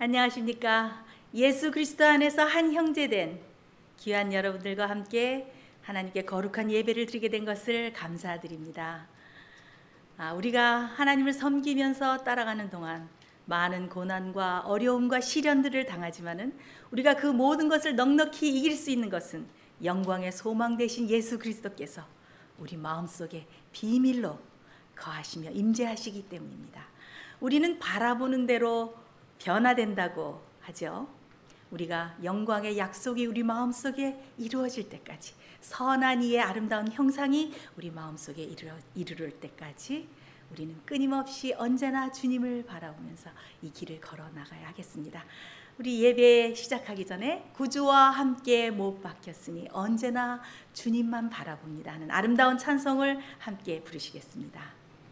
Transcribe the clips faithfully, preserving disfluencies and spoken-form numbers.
안녕하십니까. 예수 그리스도 안에서 한 형제된 귀한 여러분들과 함께 하나님께 거룩한 예배를 드리게 된 것을 감사드립니다. 아, 우리가 하나님을 섬기면서 따라가는 동안 많은 고난과 어려움과 시련들을 당하지만은 우리가 그 모든 것을 넉넉히 이길 수 있는 것은 영광의 소망 되신 예수 그리스도께서 우리 마음속에 비밀로 거하시며 임재하시기 때문입니다. 우리는 바라보는 대로 변화된다고 하죠. 우리가 영광의 약속이 우리 마음속에 이루어질 때까지, 선한 이의 아름다운 형상이 우리 마음속에 이르러, 이르를 때까지 우리는 끊임없이 언제나 주님을 바라보면서 이 길을 걸어 나가야 하겠습니다. 우리 예배 시작하기 전에 구주와 함께 못 박혔으니 언제나 주님만 바라봅니다 하는 아름다운 찬송을 함께 부르시겠습니다.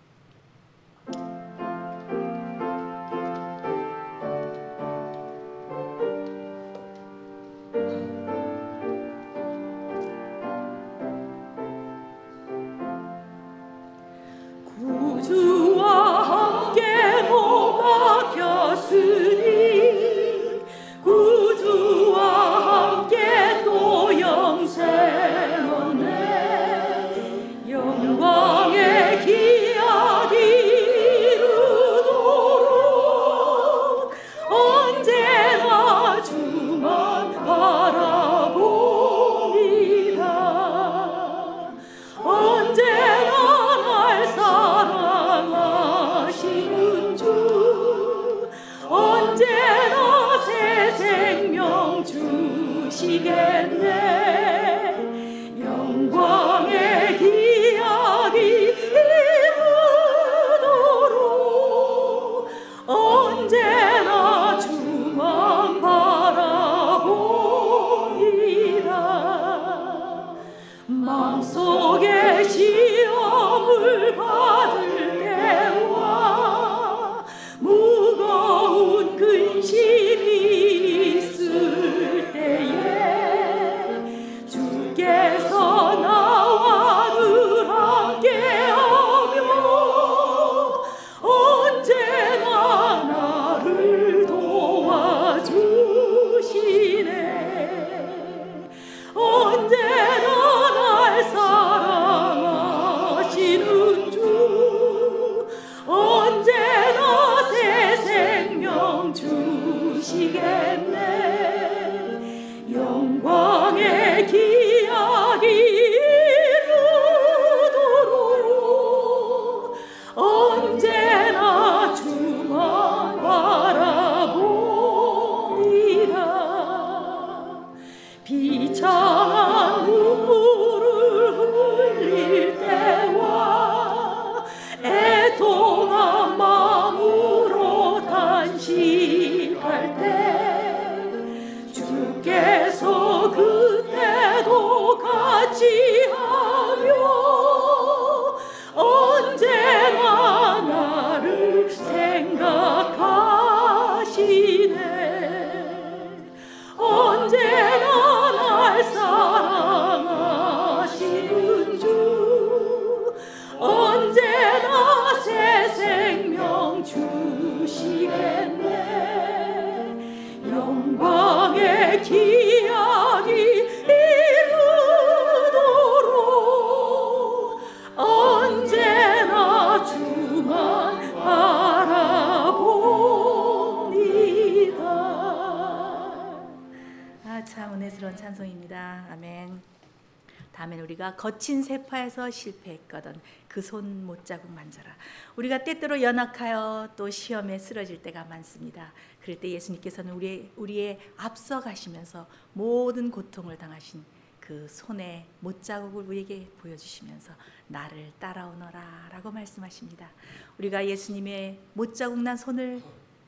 거친 세파에서 실패했거든 그 손 못자국 만져라. 우리가 때때로 연약하여 또 시험에 쓰러질 때가 많습니다. 그럴 때 예수님께서는 우리, 우리의 앞서 가시면서 모든 고통을 당하신 그 손의 못자국을 우리에게 보여주시면서 나를 따라오너라 라고 말씀하십니다. 우리가 예수님의 못자국 난 손을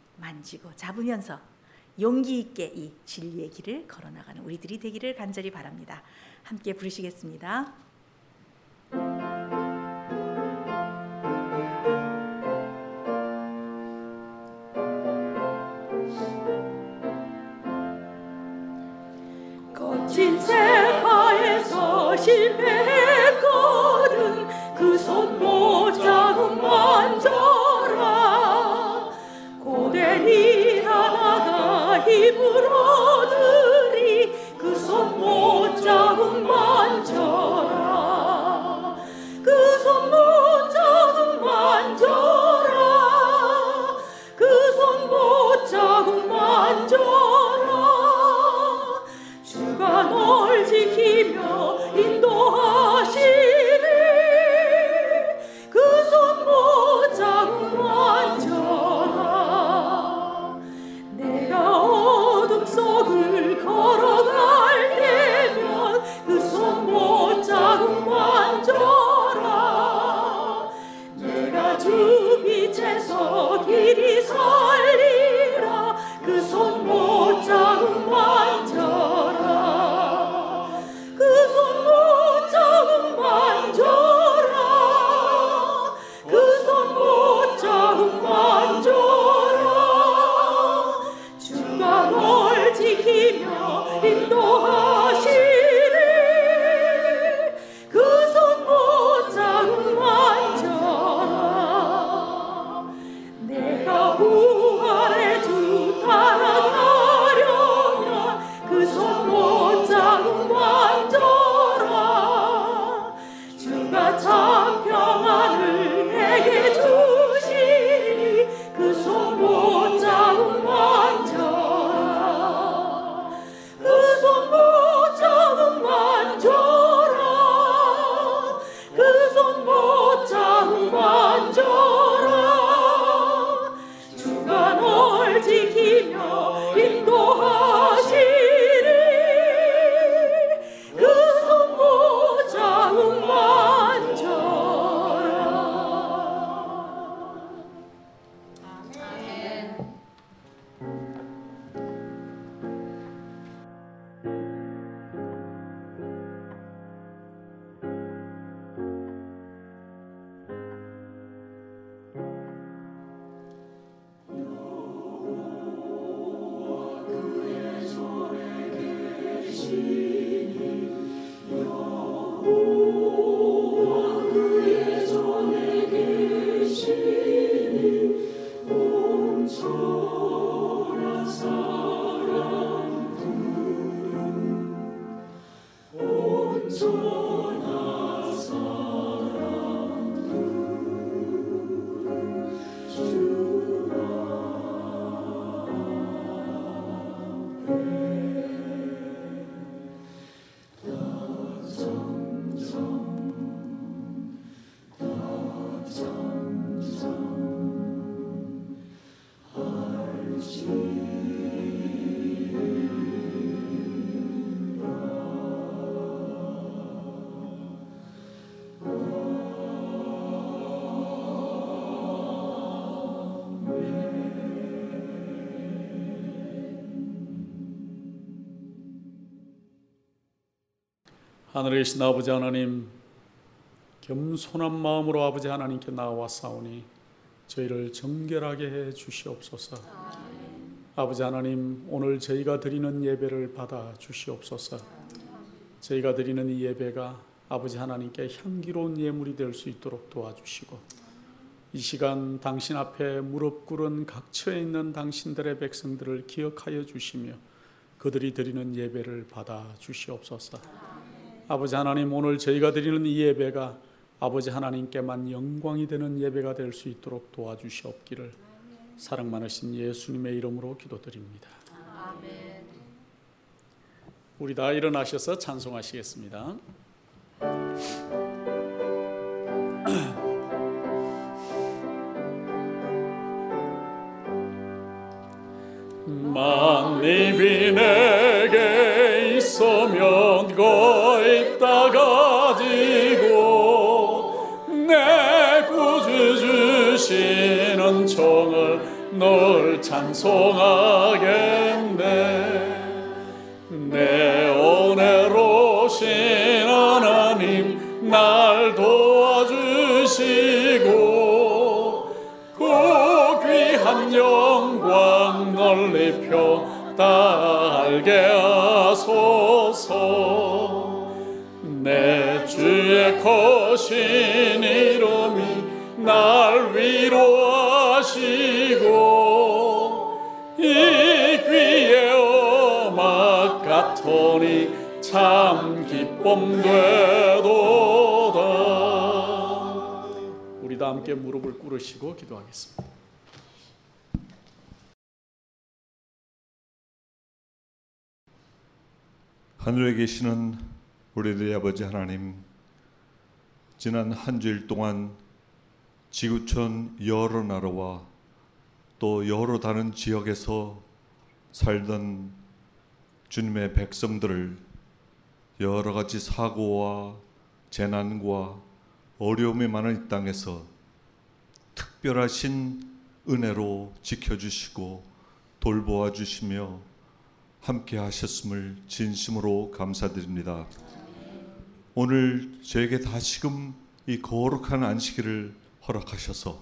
만지고 잡으면서 용기 있게 이 진리의 길을 걸어나가는 우리들이 되기를 간절히 바랍니다. 함께 부르시겠습니다. 거친 세파에서 실패했거든 그 손 못자국 만져라 고된 일 하나가 하늘에 계신 아버지 하나님, 겸손한 마음으로 아버지 하나님께 나와사오니 저희를 정결하게 해 주시옵소서. 아멘. 아버지 하나님, 오늘 저희가 드리는 예배를 받아 주시옵소서. 저희가 드리는 이 예배가 아버지 하나님께 향기로운 예물이 될 수 있도록 도와주시고, 이 시간 당신 앞에 무릎 꿇은 각처에 있는 당신들의 백성들을 기억하여 주시며 그들이 드리는 예배를 받아 주시옵소서. 아버지 하나님, 오늘 저희가 드리는 이 예배가 아버지 하나님께만 영광이 되는 예배가 될 수 있도록 도와주시옵기를 사랑 많으신 예수님의 이름으로 기도드립니다. 아멘. 우리 다 일어나셔서 찬송하시겠습니다. 만립이 내게 있으면 거기다 가지고 내 구주 주시는 총을 늘 찬송하겠네. 내 은혜로우신 하나님 날 도와주시고 그 귀한 영광 널리 펴다 알게 하소서. 내 주의 크신 이름이 날 위로하시고 이 귀의 음악 같으니 참 기쁨 되도다. 우리 다 함께 무릎을 꿇으시고 기도하겠습니다. 하늘에 계시는 우리들의 아버지 하나님, 지난 한 주일 동안 지구촌 여러 나라와 또 여러 다른 지역에서 살던 주님의 백성들을 여러 가지 사고와 재난과 어려움이 많은 이 땅에서 특별하신 은혜로 지켜주시고 돌보아 주시며 함께 하셨음을 진심으로 감사드립니다. 오늘 저에게 다시금 이 거룩한 안식일을 허락하셔서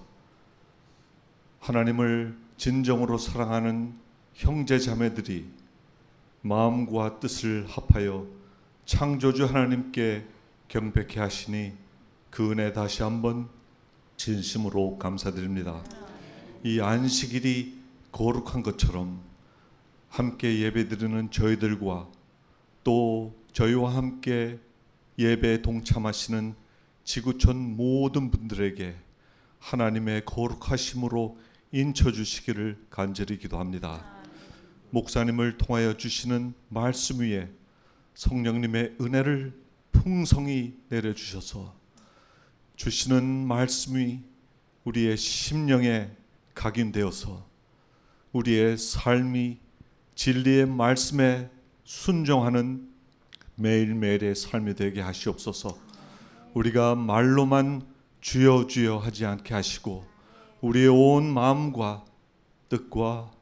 하나님을 진정으로 사랑하는 형제 자매들이 마음과 뜻을 합하여 창조주 하나님께 경배케 하시니 그 은혜 다시 한번 진심으로 감사드립니다. 이 안식일이 거룩한 것처럼 함께 예배드리는 저희들과 또 저희와 함께 예배에 동참하시는 지구촌 모든 분들에게 하나님의 거룩하심으로 인쳐주시기를 간절히 기도합니다. 목사님을 통하여 주시는 말씀 위에 성령님의 은혜를 풍성히 내려주셔서 주시는 말씀이 우리의 심령에 각인되어서 우리의 삶이 진리의 말씀에 순종하는 매일매일의 삶이 되게 하시옵소서. 우리가 말로만 주여 주여 하지 않게 하시고 우리의 온 마음과 뜻과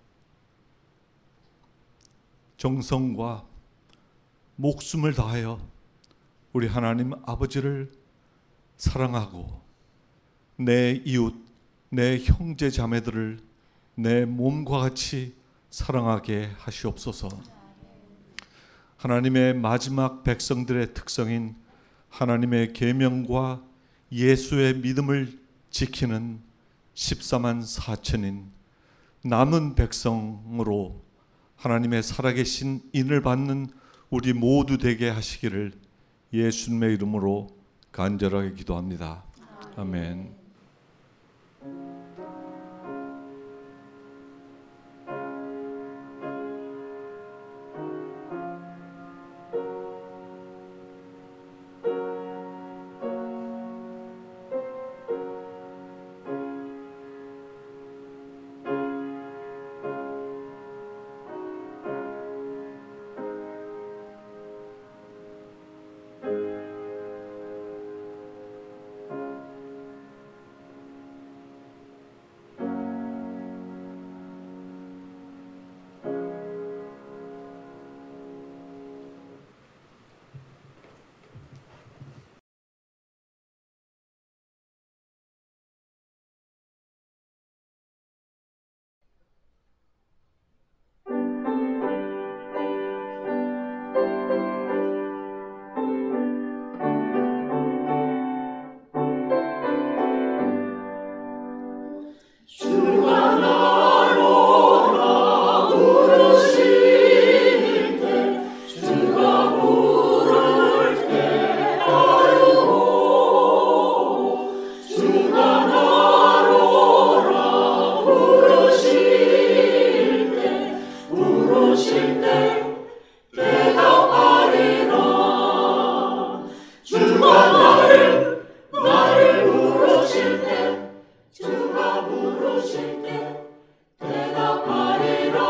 정성과 목숨을 다하여 우리 하나님 아버지를 사랑하고 내 이웃, 내 형제 자매들을 내 몸과 같이 사랑하게 하시옵소서. 하나님의 마지막 백성들의 특성인 하나님의 계명과 예수의 믿음을 지키는 십사만 사천인 남은 백성으로 하나님의 살아계신 인을 받는 우리 모두 되게 하시기를 예수님의 이름으로 간절하게 기도합니다. 아멘. 주가 나로라 부르실 때 주가 부를 때 따르고 주가 나로라 부르실 때 부르실 때 대답하리라. 주가 나를 나를 부르실 때 주가 부르실 때 대답하리라.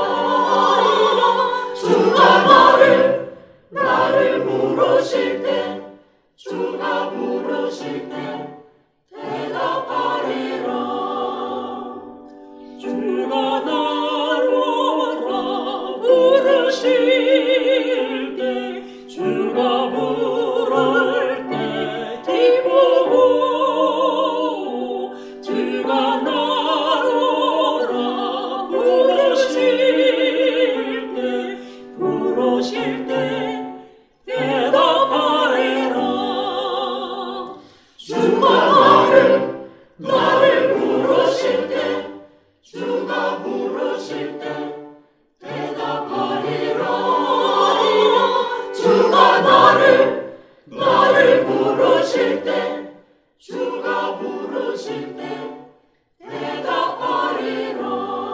주가 나를 나를 부르실 때 주가 부르실 때 대답하리라. 주가 나로라 부르실 때 주가 부를 때 기쁘고 주가 나로라 부르실 때 부르실 때 대답하리라. 주가 나를 나를 부르실 때 주가 부르실 때 대답하리라. 주가 나를 나를 부르실 때 주가 부르실 때 대답하리라.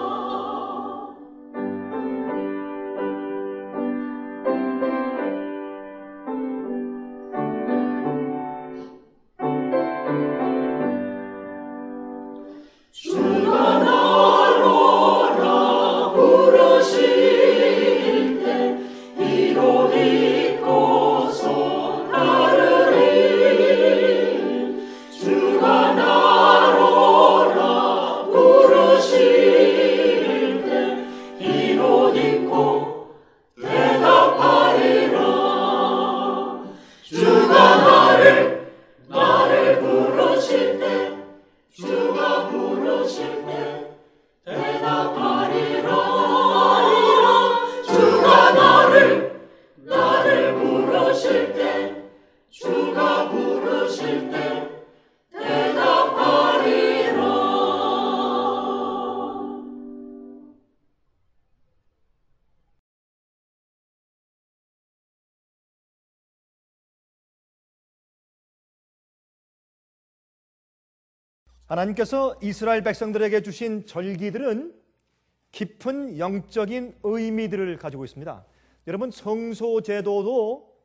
주가 나로라 부르실 때 이로 믿고서 따르리. 주가 나로라 부르실 때 이로 믿고 대답하리라. 주가 나를 나를 부르실 때 주가 부르실 때 대답하리라. 주가 나를 나를 부르실 때 주가 부르실 때 대답하리라. 하나님께서 이스라엘 백성들에게 주신 절기들은 깊은 영적인 의미들을 가지고 있습니다. 여러분, 성소 제도도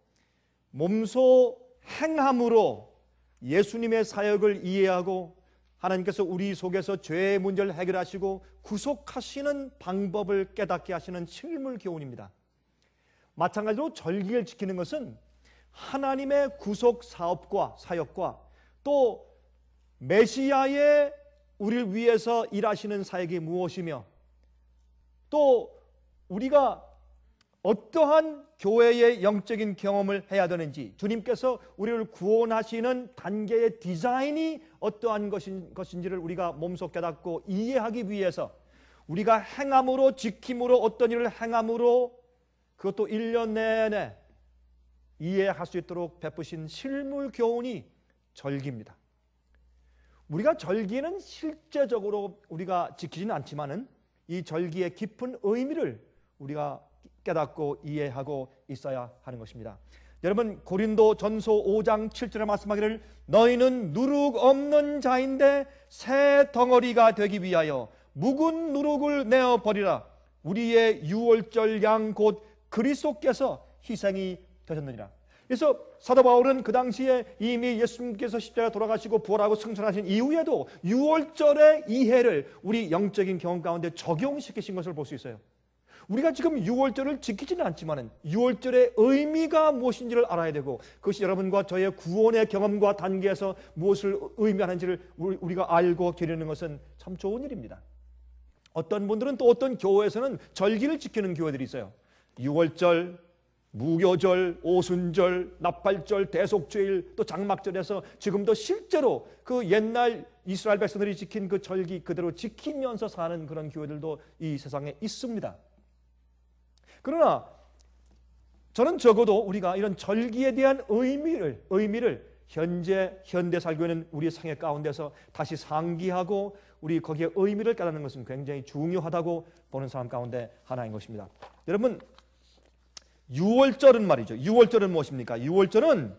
몸소 행함으로 예수님의 사역을 이해하고 하나님께서 우리 속에서 죄의 문제를 해결하시고 구속하시는 방법을 깨닫게 하시는 실물 교훈입니다. 마찬가지로 절기를 지키는 것은 하나님의 구속 사업과 사역과 또 메시아의 우리를 위해서 일하시는 사역이 무엇이며 또 우리가 어떠한 교회의 영적인 경험을 해야 되는지, 주님께서 우리를 구원하시는 단계의 디자인이 어떠한 것인, 것인지를 우리가 몸소 깨닫고 이해하기 위해서 우리가 행함으로, 지킴으로, 어떤 일을 행함으로 그것도 일 년 내내 이해할 수 있도록 베푸신 실물 교훈이 절기입니다. 우리가 절기는 실제적으로 우리가 지키지는 않지만은 이 절기의 깊은 의미를 우리가 깨닫고 이해하고 있어야 하는 것입니다. 여러분, 고린도 전서 오 장 칠 절에 말씀하기를 너희는 누룩 없는 자인데 새 덩어리가 되기 위하여 묵은 누룩을 내어버리라. 우리의 유월절 양 곧 그리스도께서 희생이 되셨느니라. 그래서 사도 바울은 그 당시에 이미 예수님께서 십자가에 돌아가시고 부활하고 승천하신 이후에도 유월절의 이해를 우리 영적인 경험 가운데 적용시키신 것을 볼 수 있어요. 우리가 지금 유월절을 지키지는 않지만 유월절의 의미가 무엇인지를 알아야 되고 그것이 여러분과 저의 구원의 경험과 단계에서 무엇을 의미하는지를 우리가 알고 드리는 것은 참 좋은 일입니다. 어떤 분들은 또 어떤 교회에서는 절기를 지키는 교회들이 있어요. 유월절, 무교절, 오순절, 나팔절, 대속죄일, 또 장막절에서 지금도 실제로 그 옛날 이스라엘 백성들이 지킨 그 절기 그대로 지키면서 사는 그런 교회들도 이 세상에 있습니다. 그러나 저는 적어도 우리가 이런 절기에 대한 의미를 의미를 현재 현대 살고 있는 우리의 생애 가운데서 다시 상기하고 우리 거기에 의미를 깨닫는 것은 굉장히 중요하다고 보는 사람 가운데 하나인 것입니다. 여러분, 유월절은 말이죠. 유월절은 무엇입니까? 유월절은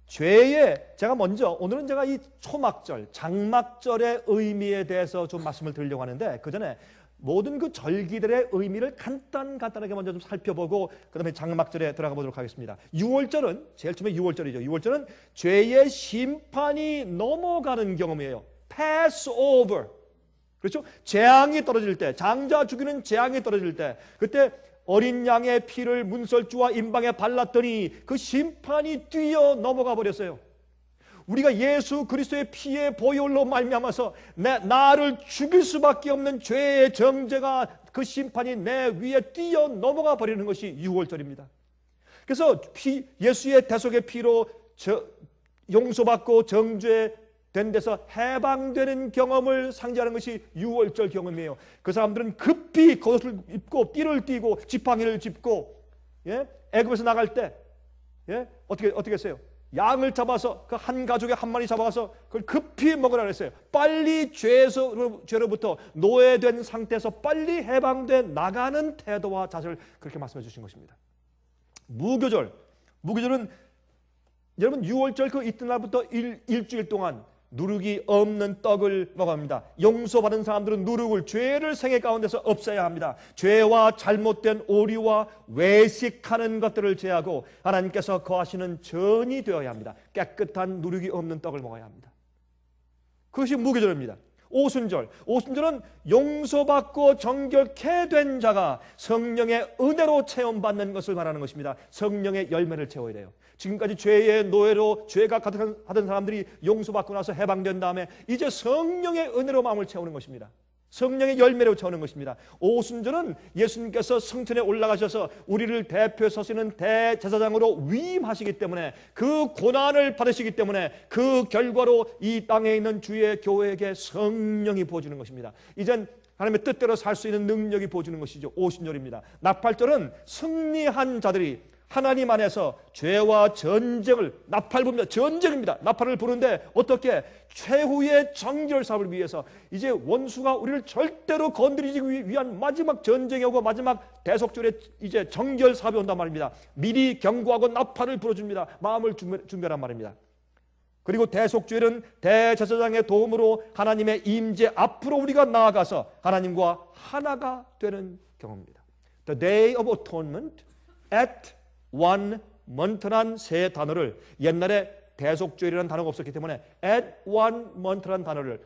죄의, 제가 먼저 오늘은 제가 이 초막절, 장막절의 의미에 대해서 좀 말씀을 드리려고 하는데, 그 전에 모든 그 절기들의 의미를 간단 간단하게 먼저 좀 살펴보고 그 다음에 장막절에 들어가 보도록 하겠습니다. 유월절은 제일 처음에 유월절이죠. 유월절은 죄의 심판이 넘어가는 경험이에요. pass over. 그렇죠? 재앙이 떨어질 때, 장자 죽이는 재앙이 떨어질 때, 그때 어린 양의 피를 문설주와 임방에 발랐더니 그 심판이 뛰어 넘어가 버렸어요. 우리가 예수 그리스도의 피의 보혈로 말미암아서 내 나를 죽일 수밖에 없는 죄의 정죄가, 그 심판이 내 위에 뛰어 넘어가 버리는 것이 유월절입니다. 그래서 피, 예수의 대속의 피로 저, 용서받고 정죄된 데서 해방되는 경험을 상징하는 것이 유월절 경험이에요. 그 사람들은 급히 겉옷을 입고 띠를 띠고 지팡이를 짚고, 예? 애굽에서 나갈 때, 예? 어떻게 어떻게 했어요? 양을 잡아서 그 한 가족에 한 마리 잡아가서 그걸 급히 먹으라 그랬어요. 빨리 죄에서, 죄로부터 노예된 상태에서 빨리 해방돼 나가는 태도와 자세를 그렇게 말씀해 주신 것입니다. 무교절, 무교절은 여러분 유월절 그 이튿날부터 일, 일주일 동안 누룩이 없는 떡을 먹어합니다. 용서받은 사람들은 누룩을, 죄를 생애 가운데서 없애야 합니다. 죄와 잘못된 오류와 외식하는 것들을 제하고 하나님께서 거하시는 전이 되어야 합니다. 깨끗한 누룩이 없는 떡을 먹어야 합니다. 그것이 무교절입니다. 오순절, 오순절은 용서받고 정결케 된 자가 성령의 은혜로 체험받는 것을 말하는 것입니다. 성령의 열매를 채워야 돼요. 지금까지 죄의 노예로 죄가 가득하던 사람들이 용서받고 나서 해방된 다음에 이제 성령의 은혜로 마음을 채우는 것입니다. 성령의 열매로 채우는 것입니다. 오순절은 예수님께서 성전에 올라가셔서 우리를 대표해 서시는 대제사장으로 위임하시기 때문에, 그 고난을 받으시기 때문에 그 결과로 이 땅에 있는 주의 교회에게 성령이 부어지는 것입니다. 이젠 하나님의 뜻대로 살 수 있는 능력이 부어지는 것이죠. 오순절입니다. 나팔절은 승리한 자들이 하나님 안에서 죄와 전쟁을, 나팔 부릅니다. 전쟁입니다. 나팔을 부르는데 어떻게? 최후의 정결 사업을 위해서, 이제 원수가 우리를 절대로 건드리지 위한 마지막 전쟁이 오고 마지막 대속절에 이제 정결 사업이 온단 말입니다. 미리 경고하고 나팔을 불어줍니다. 마음을 준비하란 말입니다. 그리고 대속죄는 대제사장의 도움으로 하나님의 임재 앞으로 우리가 나아가서 하나님과 하나가 되는 경험입니다. The Day of Atonement at one month란 세 단어를, 옛날에 대속죄라는 단어가 없었기 때문에 at one month란 단어를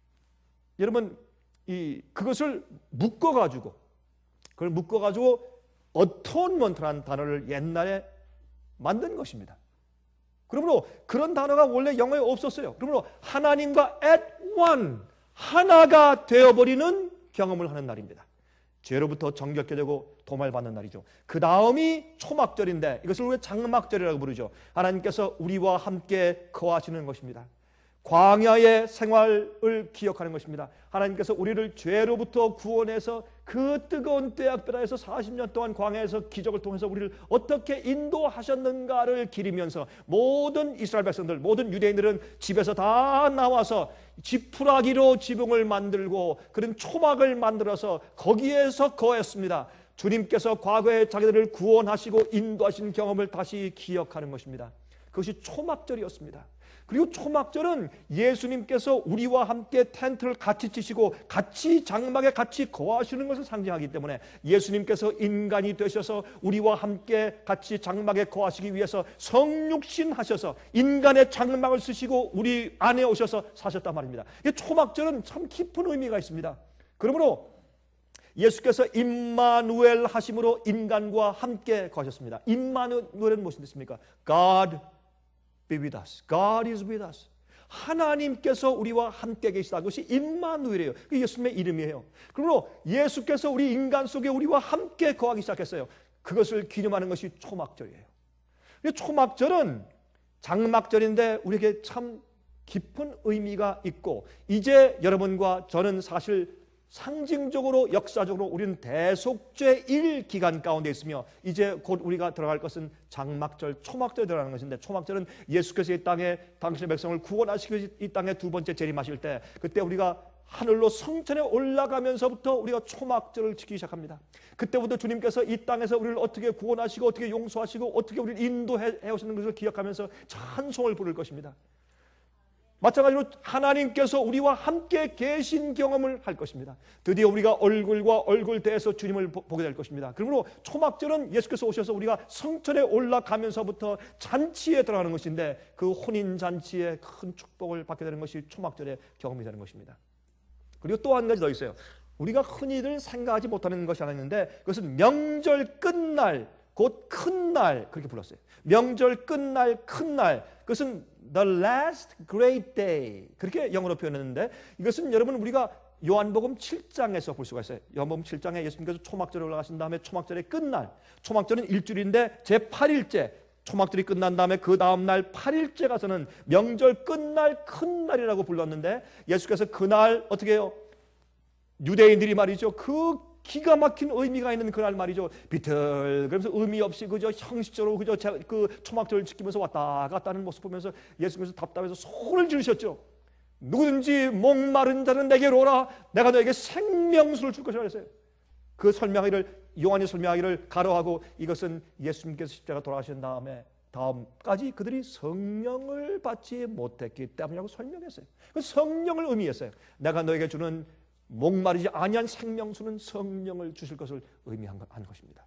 여러분 이 그것을 묶어 가지고 그걸 묶어 가지고 atonement란 단어를 옛날에 만든 것입니다. 그러므로 그런 단어가 원래 영어에 없었어요. 그러므로 하나님과 at one, 하나가 되어버리는 경험을 하는 날입니다. 죄로부터 정결케 되고 도말받는 날이죠. 그 다음이 초막절인데 이것을 우리가 장막절이라고 부르죠. 하나님께서 우리와 함께 거하시는 것입니다. 광야의 생활을 기억하는 것입니다. 하나님께서 우리를 죄로부터 구원해서 그 뜨거운 떼약볕에서 사십 년 동안 광야에서 기적을 통해서 우리를 어떻게 인도하셨는가를 기리면서 모든 이스라엘 백성들, 모든 유대인들은 집에서 다 나와서 지푸라기로 지붕을 만들고 그런 초막을 만들어서 거기에서 거했습니다. 주님께서 과거에 자기들을 구원하시고 인도하신 경험을 다시 기억하는 것입니다. 그것이 초막절이었습니다. 그리고 초막절은 예수님께서 우리와 함께 텐트를 같이 치시고 같이 장막에 같이 거하시는 것을 상징하기 때문에 예수님께서 인간이 되셔서 우리와 함께 같이 장막에 거하시기 위해서 성육신 하셔서 인간의 장막을 쓰시고 우리 안에 오셔서 사셨단 말입니다. 이 초막절은 참 깊은 의미가 있습니다. 그러므로 예수께서 임마누엘 하심으로 인간과 함께 거하셨습니다. 임마누엘은 무슨 뜻입니까? God be with us. God is with us. 하나님께서 우리와 함께 계시다. 그것이 임마누엘이에요. 그게 예수님의 이름이에요. 그러므로 예수께서 우리 인간 속에 우리와 함께 거하기 시작했어요. 그것을 기념하는 것이 초막절이에요. 초막절은 장막절인데 우리에게 참 깊은 의미가 있고, 이제 여러분과 저는 사실 상징적으로 역사적으로 우리는 대속죄일 기간 가운데 있으며 이제 곧 우리가 들어갈 것은 장막절, 초막절에 들어가는 것인데, 초막절은 예수께서 이 땅에 당신의 백성을 구원하시기 이 땅에 두 번째 재림하실 때, 그때 우리가 하늘로 성천에 올라가면서부터 우리가 초막절을 지키기 시작합니다. 그때부터 주님께서 이 땅에서 우리를 어떻게 구원하시고 어떻게 용서하시고 어떻게 우리를 인도해 오시는 것을 기억하면서 찬송을 부를 것입니다. 마찬가지로 하나님께서 우리와 함께 계신 경험을 할 것입니다. 드디어 우리가 얼굴과 얼굴 대해서 주님을 보게 될 것입니다. 그러므로 초막절은 예수께서 오셔서 우리가 성천에 올라가면서부터 잔치에 들어가는 것인데 그 혼인잔치의 큰 축복을 받게 되는 것이 초막절의 경험이 되는 것입니다. 그리고 또 한 가지 더 있어요. 우리가 흔히들 생각하지 못하는 것이 하나 있는데 그것은 명절 끝날 곧 큰 날 그렇게 불렀어요. 명절 끝날 큰 날 그것은 the last great day 그렇게 영어로 표현했는데 이것은 여러분 우리가 요한복음 칠 장에서 볼 수가 있어요. 요한복음 칠 장에 예수님께서 초막절에 올라가신 다음에 초막절의 끝날 초막절은 일주일인데 제팔 일째 초막절이 끝난 다음에 그 다음날 팔 일째 가서는 명절 끝날 큰 날이라고 불렀는데 예수께서 그날 어떻게 해요? 유대인들이 말이죠. 그 기가 막힌 의미가 있는 그날 말이죠. 비틀 그러면서 의미 없이 그저 형식적으로 그저 그 초막절을 지키면서 왔다 갔다 하는 모습 보면서 예수께서 답답해서 소리를 지르셨죠. 누구든지 목마른 자는 내게로 오라. 내가 너에게 생명수를 줄 것이라 했어요. 그 설명하기를 요한이 설명하기를 가로하고 이것은 예수님께서 십자가 돌아가신 다음에 다음까지 그들이 성령을 받지 못했기 때문이라고 설명했어요. 그 성령을 의미했어요. 내가 너에게 주는 목마르지 아니한 생명수는 성령을 주실 것을 의미한 것입니다.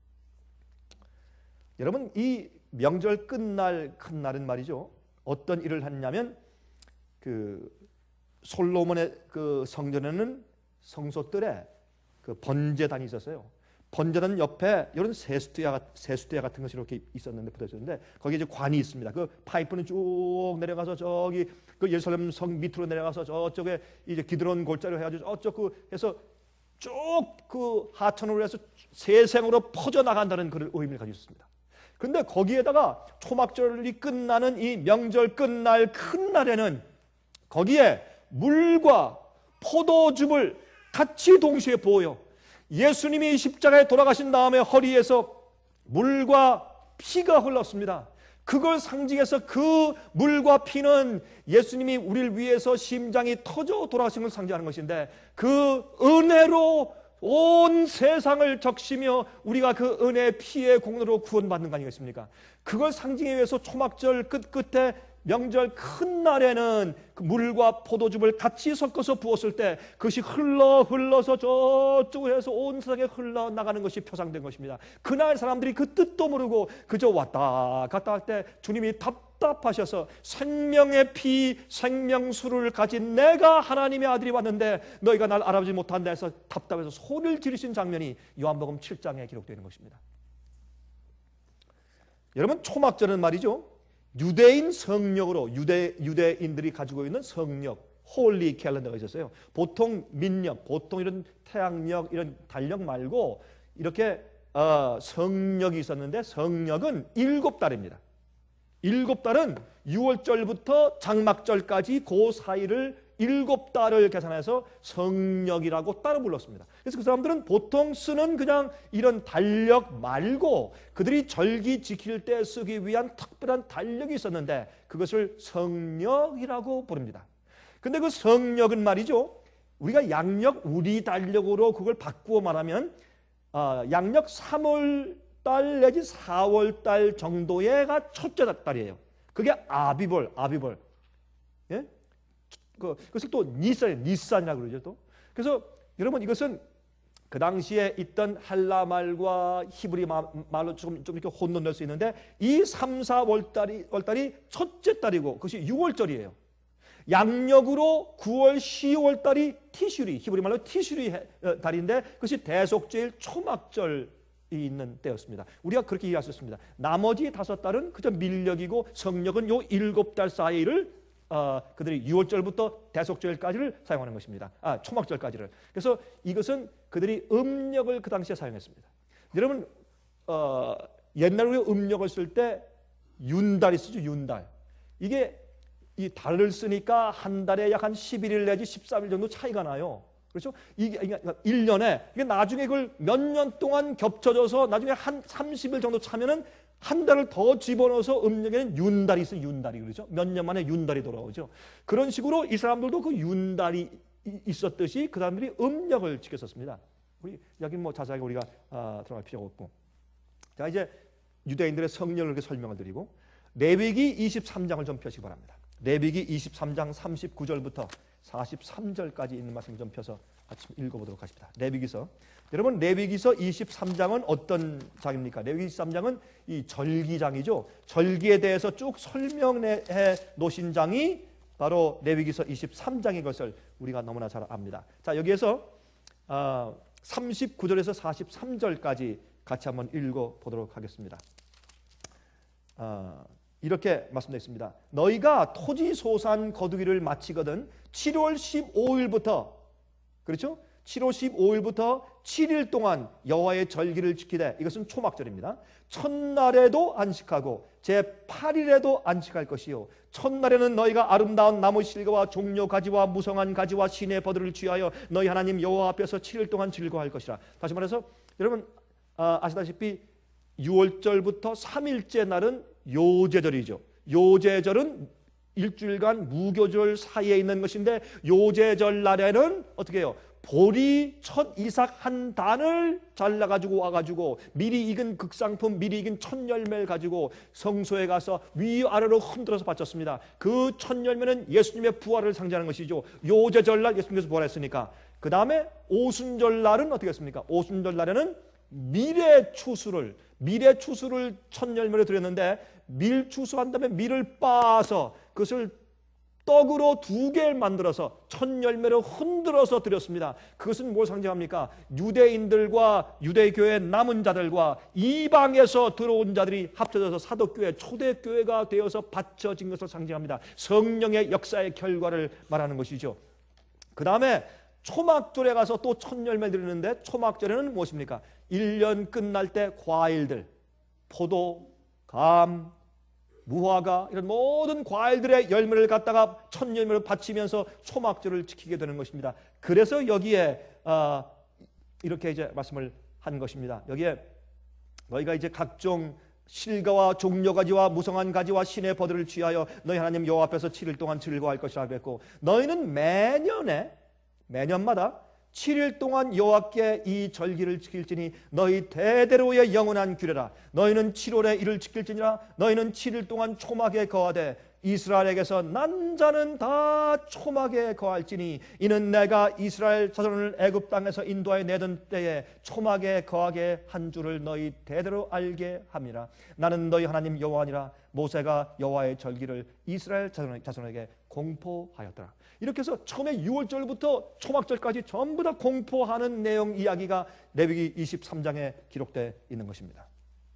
여러분 이 명절 끝날 큰 날은 말이죠. 어떤 일을 했냐면 그 솔로몬의 그 성전에는 성소들에 그 번제단이 있었어요. 번제단 옆에 이런 세수대야, 세수대야 같은 것이 이렇게 있었는데 붙어있었는데 거기에 이제 관이 있습니다. 그 파이프는 쭉 내려가서 저기 그 예루살렘 성 밑으로 내려가서 저쪽에 이제 기드론 골짜기로 해가지고 저쪽 그 해서 쭉 그 하천으로 해서 세생으로 퍼져 나간다는 그런 의미를 가지고 있습니다. 그런데 거기에다가 초막절이 끝나는 이 명절 끝날 큰 날에는 거기에 물과 포도즙을 같이 동시에 부어요. 예수님이 십자가에 돌아가신 다음에 허리에서 물과 피가 흘렀습니다. 그걸 상징해서 그 물과 피는 예수님이 우리를 위해서 심장이 터져 돌아가신 걸 상징하는 것인데 그 은혜로 온 세상을 적시며 우리가 그 은혜의 피의 공로로 구원받는 거 아니겠습니까? 그걸 상징하기 위해서 초막절 끝끝에 명절 큰 날에는 그 물과 포도즙을 같이 섞어서 부었을 때 그것이 흘러 흘러서 저쪽으로 해서 온 세상에 흘러나가는 것이 표상된 것입니다. 그날 사람들이 그 뜻도 모르고 그저 왔다 갔다 할 때 주님이 답답하셔서 생명의 피, 생명수를 가진 내가 하나님의 아들이 왔는데 너희가 날 알아보지 못한다 해서 답답해서 소리를 지르신 장면이 요한복음 칠 장에 기록되어 있는 것입니다. 여러분 초막절은 말이죠. 유대인 성령으로 유대, 유대인들이 가지고 있는 성령, 홀리 캘린더가 있었어요. 보통 민력, 보통 이런 태양력, 이런 달력 말고 이렇게 어, 성력이 있었는데 성력은 일곱 달입니다. 일곱 달은 유월절부터 장막절까지 그 사이를 일곱 달을 계산해서 성력이라고 따로 불렀습니다. 그래서 그 사람들은 보통 쓰는 그냥 이런 달력 말고 그들이 절기 지킬 때 쓰기 위한 특별한 달력이 있었는데 그것을 성력이라고 부릅니다. 근데 그 성력은 말이죠. 우리가 양력 우리 달력으로 그걸 바꾸어 말하면 어, 양력 삼월달 내지 사월달 정도가 첫째 달이에요. 그게 아비벌, 아비벌. 예? 그, 그것을 또 니산, 니산이라고 그러죠. 또. 그래서 여러분 이것은 그 당시에 있던 헬라 말과 히브리 말로 좀, 좀 이렇게 혼돈될 수 있는데 이 삼, 사월달이 월달이 첫째 달이고 그것이 유월절이에요. 양력으로 구월, 시월달이 티슈리, 히브리 말로 티슈리 달인데 그것이 대속죄일 초막절이 있는 때였습니다. 우리가 그렇게 이해할 수 있습니다. 나머지 다섯 달은 그저 밀력이고 성력은 요 일곱 달 사이를 어, 그들이 유월절부터 대속절까지를 사용하는 것입니다. 아, 초막절까지를. 그래서 이것은 그들이 음력을 그 당시에 사용했습니다. 여러분 어, 옛날 우리 음력을 쓸 때 윤달이 쓰죠. 윤달. 이게 이 달을 쓰니까 한 달에 약 한 십일 일 내지 십삼 일 정도 차이가 나요. 그렇죠? 이게 일 년에 이게 나중에 그걸 몇 년 동안 겹쳐져서 나중에 한 삼십 일 정도 차면은 한 달을 더 집어넣어서 음력에는 윤달이 있어요. 윤달이 그러죠. 몇 년 만에 윤달이 돌아오죠. 그런 식으로 이 사람들도 그 윤달이 있었듯이 그 사람들이 음력을 지켰었습니다. 우리 여기 뭐 자세하게 우리가 아, 들어갈 필요가 없고, 자 이제 유대인들의 성령을 이렇게 설명을 드리고 레위기 이십삼 장을 좀 펴시기 바랍니다. 레위기 이십삼 장 삼십구 절부터 사십삼 절까지 있는 말씀 좀 펴서 같이 읽어보도록 하십니다. 레위기서, 여러분 레위기서 이십삼 장은 어떤 장입니까? 레위기 이십삼 장은 이 절기장이죠. 절기에 대해서 쭉 설명해 놓으신 장이 바로 레위기서 이십삼 장인 것을 우리가 너무나 잘 압니다. 자 여기에서 어, 삼십구 절에서 사십삼 절까지 같이 한번 읽어보도록 하겠습니다. 어, 이렇게 말씀되어 있습니다. 너희가 토지 소산 거두기를 마치거든 칠월 십오일부터, 그렇죠? 칠월 십오일부터 칠 일 동안 여호와의 절기를 지키되, 이것은 초막절입니다. 첫날에도 안식하고 제팔 일에도 안식할 것이요 첫날에는 너희가 아름다운 나무 실과와 종려 가지와 무성한 가지와 시내 버들을 취하여 너희 하나님 여호와 앞에서 칠 일 동안 즐거워할 것이라. 다시 말해서 여러분 아, 아시다시피 유월절부터 삼 일째 날은 요제절이죠. 요제절은 일주일간 무교절 사이에 있는 것인데, 요제절 날에는 어떻게 해요? 보리 첫 이삭 한 단을 잘라가지고 와가지고 미리 익은 극상품, 미리 익은 첫 열매를 가지고 성소에 가서 위아래로 흔들어서 바쳤습니다. 그 첫 열매는 예수님의 부활을 상징하는 것이죠. 요제절날 예수님께서 부활했으니까. 그 다음에 오순절날은 어떻게 했습니까? 오순절날에는 밀의 추수를 밀의 추수를 첫 열매로 드렸는데, 밀 추수한 다음에 밀을 빻아서 그것을 떡으로 두 개를 만들어서 첫 열매로 흔들어서 드렸습니다. 그것은 뭘 상징합니까? 유대인들과 유대교회 남은 자들과 이방에서 들어온 자들이 합쳐져서 사도교회, 초대교회가 되어서 받쳐진 것을 상징합니다. 성령의 역사의 결과를 말하는 것이죠. 그 다음에 초막절에 가서 또 첫 열매 드리는데, 초막절에는 무엇입니까? 일 년 끝날 때 과일들, 포도, 감, 무화과 이런 모든 과일들의 열매를 갖다가 첫 열매로 바치면서 초막절을 지키게 되는 것입니다. 그래서 여기에 어, 이렇게 이제 말씀을 한 것입니다. 여기에 너희가 이제 각종 실과와 종려가지와 무성한 가지와 시내 버들을 취하여 너희 하나님 여호와 앞에서 칠 일 동안 즐거워할 것이라 그랬고, 너희는 매년에 매년마다 칠 일 동안 여호와께 이 절기를 지킬지니 너희 대대로의 영원한 규례라. 너희는 칠월에 이를 지킬지니라. 너희는 칠 일 동안 초막에 거하되 이스라엘에게서 난 자는 다 초막에 거할지니 이는 내가 이스라엘 자손을 애굽 땅에서 인도하여 내던 때에 초막에 거하게 한 줄을 너희 대대로 알게 함이라. 나는 너희 하나님 여호와니라. 모세가 여호와의 절기를 이스라엘 자손에게 공포하였더라. 이렇게 해서 처음에 유월절부터 초막절까지 전부 다 공포하는 내용 이야기가 레위기 이십삼 장에 기록되어 있는 것입니다.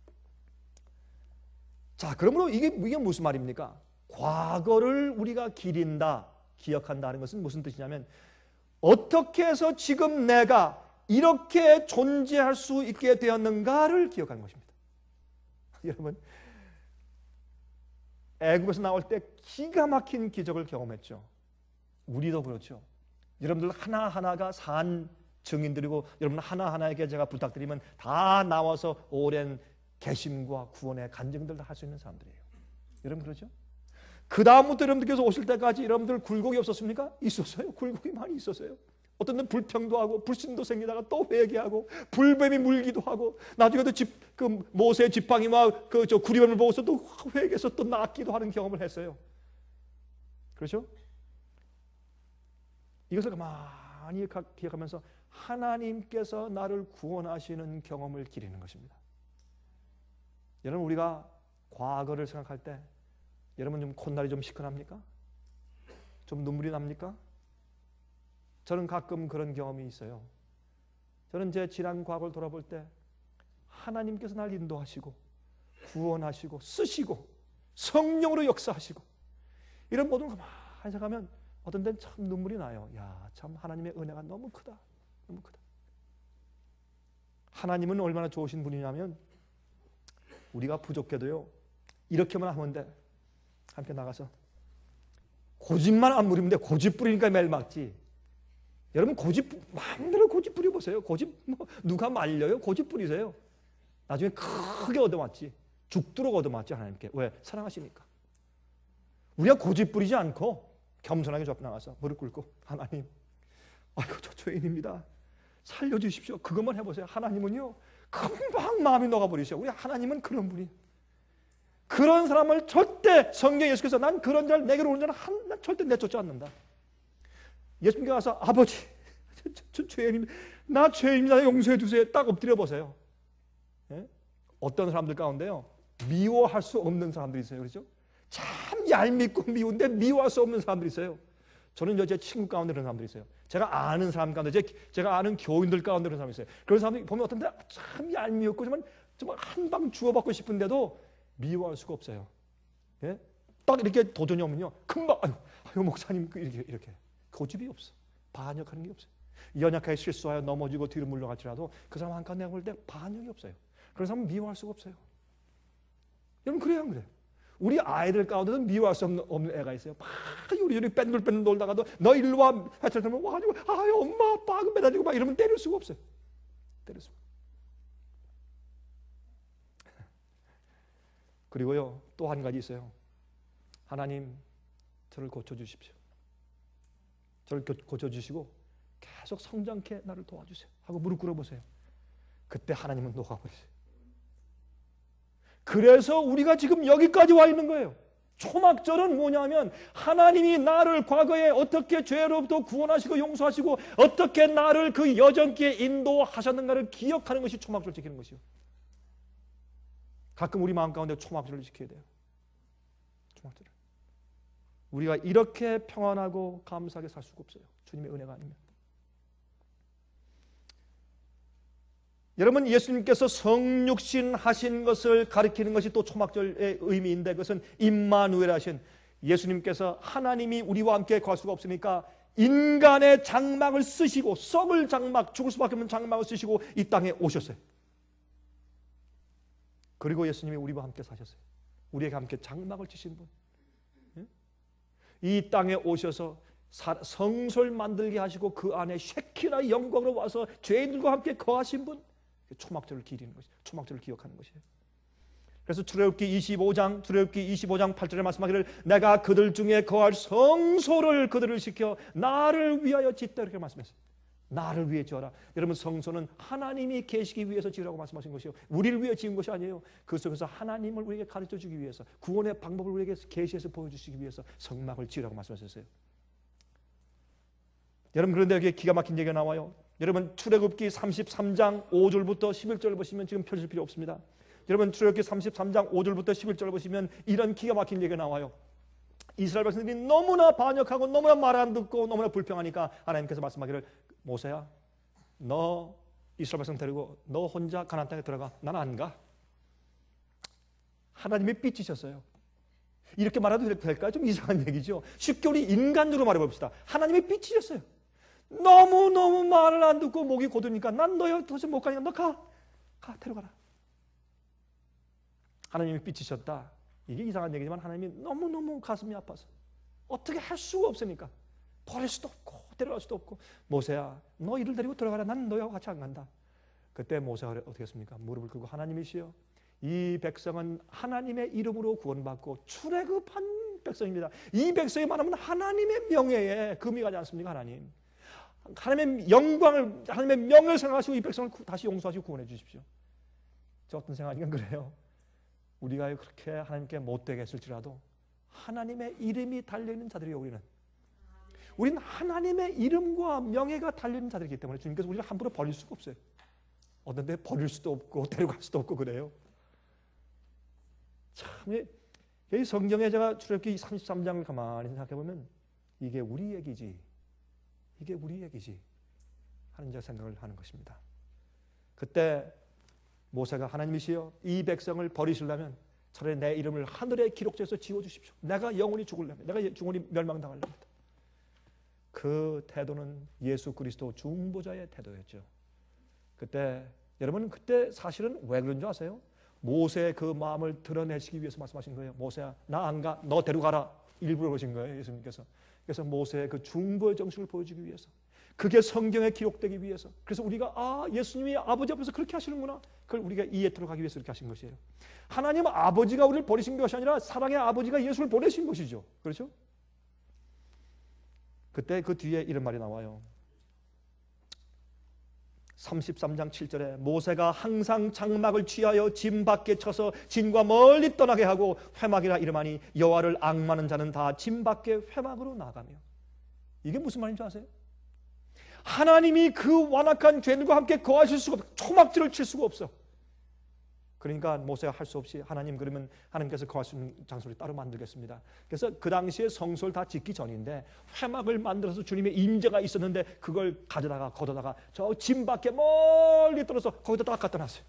자, 그러므로 이게, 이게 무슨 말입니까? 과거를 우리가 기린다, 기억한다는 것은 무슨 뜻이냐면, 어떻게 해서 지금 내가 이렇게 존재할 수 있게 되었는가를 기억하는 것입니다. 여러분, 애굽에서 나올 때 기가 막힌 기적을 경험했죠. 우리도 그렇죠. 여러분들 하나하나가 산 증인들이고, 여러분 하나하나에게 제가 부탁드리면 다 나와서 오랜 개심과 구원의 간증들을 할 수 있는 사람들이에요. 여러분 그렇죠? 그 다음부터 여러분들께서 오실 때까지 여러분들 굴곡이 없었습니까? 있었어요. 굴곡이 많이 있었어요. 어떤 데는 불평도 하고 불신도 생기다가 또 회개하고 불뱀이 물기도 하고, 나중에도 집, 그 모세 지팡이와 그 저 구리뱀을 보고서 또 회개해서 또 낫기도 하는 경험을 했어요. 그렇죠? 이것을 가만히 기억하면서 하나님께서 나를 구원하시는 경험을 기리는 것입니다. 여러분, 우리가 과거를 생각할 때 여러분 좀 콧날이 좀 시큰합니까? 좀 눈물이 납니까? 저는 가끔 그런 경험이 있어요. 저는 제 지난 과거를 돌아볼 때 하나님께서 날 인도하시고 구원하시고 쓰시고 성령으로 역사하시고 이런 모든 걸 가만히 생각하면 어떤 데는 참 눈물이 나요. 야, 참 하나님의 은혜가 너무 크다. 너무 크다. 하나님은 얼마나 좋으신 분이냐면, 우리가 부족해도요, 이렇게만 하면 돼. 함께 나가서 고집만 안 부리면 돼. 고집 부리니까 매일 막지. 여러분 고집 마음대로 고집 부려보세요. 고집 뭐 누가 말려요? 고집 부리세요. 나중에 크게 얻어맞지. 죽도록 얻어맞지. 하나님께. 왜? 사랑하시니까. 우리가 고집 부리지 않고 겸손하게 저 앞에 나가서 무릎 꿇고, 하나님 아이고 저 죄인입니다. 살려주십시오. 그것만 해보세요. 하나님은요 금방 마음이 녹아버리셔. 우리 하나님은 그런 분이. 그런 사람을 절대 성경 예수께서 난 그런 자를 내게로 오는 자는 한, 난 절대 내쫓지 않는다. 예수님께 가서 아버지 저, 저, 저 죄인입니다. 나 죄인입니다. 용서해 주세요. 딱 엎드려 보세요. 예? 어떤 사람들 가운데요 미워할 수 없는 사람들이 있어요. 그렇죠? 참 얄밉고 미운데 미워할 수 없는 사람들이 있어요. 저는 제 친구 가운데 그런 사람들이 있어요. 제가 아는 사람 가운데 제, 제가 아는 교인들 가운데 그런 사람이 있어요. 그런 사람들이 보면 어떤데 참 얄미웠고 정말, 정말 한 방 주워받고 싶은데도 미워할 수가 없어요. 예? 딱 이렇게 도전이 오면요 금방 아유, 아유 목사님 이렇게 이렇게 고집이 없어. 반역하는 게 없어요. 연약하게 실수하여 넘어지고 뒤로 물러갈지라도 그 사람 한 칸 내가 볼 때 반역이 없어요. 그런 사람은 미워할 수가 없어요. 여러분 그래요 안 그래요? 우리 아이들 가운데도 미워할 수 없는, 없는 애가 있어요. 막 요리요리 뺀들뺀들 놀다가도 너 일로 와 해처럼 와가지고 아유 엄마 아빠 매달리고 막 이러면 때릴 수가 없어요. 때릴 수가. 그리고요 또 한 가지 있어요. 하나님 저를 고쳐주십시오. 저를 고쳐주시고 계속 성장케 나를 도와주세요 하고 무릎 꿇어보세요. 그때 하나님은 녹아버리세요. 그래서 우리가 지금 여기까지 와 있는 거예요. 초막절은 뭐냐면 하나님이 나를 과거에 어떻게 죄로부터 구원하시고 용서하시고 어떻게 나를 그 여정길에 인도하셨는가를 기억하는 것이 초막절 지키는 것이요. 가끔 우리 마음 가운데 초막절을 지켜야 돼요. 초막절을. 우리가 이렇게 평안하고 감사하게 살 수가 없어요. 주님의 은혜가 아니면. 여러분 예수님께서 성육신 하신 것을 가리키는 것이 또 초막절의 의미인데 그것은 임마누엘 하신 예수님께서 하나님이 우리와 함께 갈 수가 없으니까 인간의 장막을 쓰시고 썩을 장막 죽을 수밖에 없는 장막을 쓰시고 이 땅에 오셨어요. 그리고 예수님이 우리와 함께 사셨어요. 우리에게 함께 장막을 치신 분. 이 땅에 오셔서 성소를 만들게 하시고 그 안에 쉐키나 영광으로 와서 죄인들과 함께 거하신 분. 초막절을 기리는 것이 초막절을 기억하는 것이에요. 그래서 출애굽기 이십오 장 출애굽기 이십오 장 팔 절에 말씀하기를 내가 그들 중에 거할 성소를 그들을 시켜 나를 위하여 짓다 이렇게 말씀했어요. 나를 위해 지어라. 여러분 성소는 하나님이 계시기 위해서 지으라고 말씀하신 것이요. 우리를 위해 지은 것이 아니에요. 그 속에서 하나님을 우리에게 가르쳐주기 위해서 구원의 방법을 우리에게 계시해서 보여주시기 위해서 성막을 지으라고 말씀하셨어요. 여러분 그런데 여기에 기가 막힌 얘기가 나와요. 여러분 출애굽기 삼십삼 장 오 절부터 십일 절을 보시면 지금 펴질 필요 없습니다. 여러분 출애굽기 삼십삼 장 오 절부터 십일 절을 보시면 이런 기가 막힌 얘기가 나와요. 이스라엘 백성들이 너무나 반역하고 너무나 말 안 듣고 너무나 불평하니까 하나님께서 말씀하기를 모세야 너 이스라엘 백성 데리고 너 혼자 가나안 땅에 들어가. 난 안 가. 하나님이 삐치셨어요. 이렇게 말해도 될까요? 좀 이상한 얘기죠. 쉽게 우리 인간으로 말해봅시다. 하나님이 삐치셨어요. 너무너무 말을 안 듣고 목이 고드니까 난 너희 도저히 못 가니까 너 가. 가 데려가라. 하나님이 삐치셨다. 이게 이상한 얘기지만 하나님이 너무너무 가슴이 아파서 어떻게 할 수가 없으니까 버릴 수도 없고 데려갈 수도 없고 모세야 너 이를 데리고 들어가라. 난 너희하고 같이 안 간다. 그때 모세가 어떻게 했습니까? 무릎을 꿇고 하나님이시여 이 백성은 하나님의 이름으로 구원받고 출애굽한 백성입니다. 이 백성이 말하면 하나님의 명예에 금이 가지 않습니까? 하나님 하나님의 영광을 하나님의 명예를 생각하시고 이 백성을 다시 용서하시고 구원해 주십시오. 저 어떤 생각이면 그래요. 우리가 그렇게 하나님께 못되게 했을지라도 하나님의 이름이 달려있는 자들이요. 우리는 우리는 하나님의 이름과 명예가 달려있는 자들이기 때문에 주님께서 우리를 함부로 버릴 수가 없어요. 어떤 데 버릴 수도 없고 데려갈 수도 없고 그래요. 참, 이 성경에 제가 출애굽기 삼십삼 장을 가만히 생각해보면 이게 우리 얘기지 이게 우리 얘기지 하는 제 생각을 하는 것입니다. 그때 모세가 하나님이시여 이 백성을 버리시려면 차라리 내 이름을 하늘의 기록지에서 지워주십시오. 내가 영원히 죽으려면 내가 영원히 멸망당하려면 그 태도는 예수 그리스도 중보자의 태도였죠. 그때 여러분 그때 사실은 왜 그런 줄 아세요? 모세의 그 마음을 드러내시기 위해서 말씀하신 거예요. 모세야 나 안 가. 너 데려가라. 일부러 그러신 거예요. 예수님께서. 그래서 모세의 그 중보의 정신을 보여주기 위해서 그게 성경에 기록되기 위해서 그래서 우리가 아 예수님이 아버지 앞에서 그렇게 하시는구나 그걸 우리가 이해토록 하기 위해서 그렇게 하신 것이에요. 하나님 아버지가 우리를 버리신 것이 아니라 사랑의 아버지가 예수를 보내신 것이죠. 그렇죠? 그때 그 뒤에 이런 말이 나와요. 삼십삼 장 칠 절에 모세가 항상 장막을 취하여 진 밖에 쳐서 진과 멀리 떠나게 하고 회막이라 이름하니 여호와를 앙마는 자는 다 진 밖에 회막으로 나가며. 이게 무슨 말인지 아세요? 하나님이 그 완악한 죄들과 함께 거하실 수가 없어. 초막질을 칠 수가 없어. 그러니까 모세가 할 수 없이 하나님 그러면 하나님께서 거할 수 있는 장소를 따로 만들겠습니다. 그래서 그 당시에 성소를 다 짓기 전인데 회막을 만들어서 주님의 임재가 있었는데 그걸 가져다가 걷어다가 저 진 밖에 멀리 떨어서 거기다 딱 갖다 놨어요.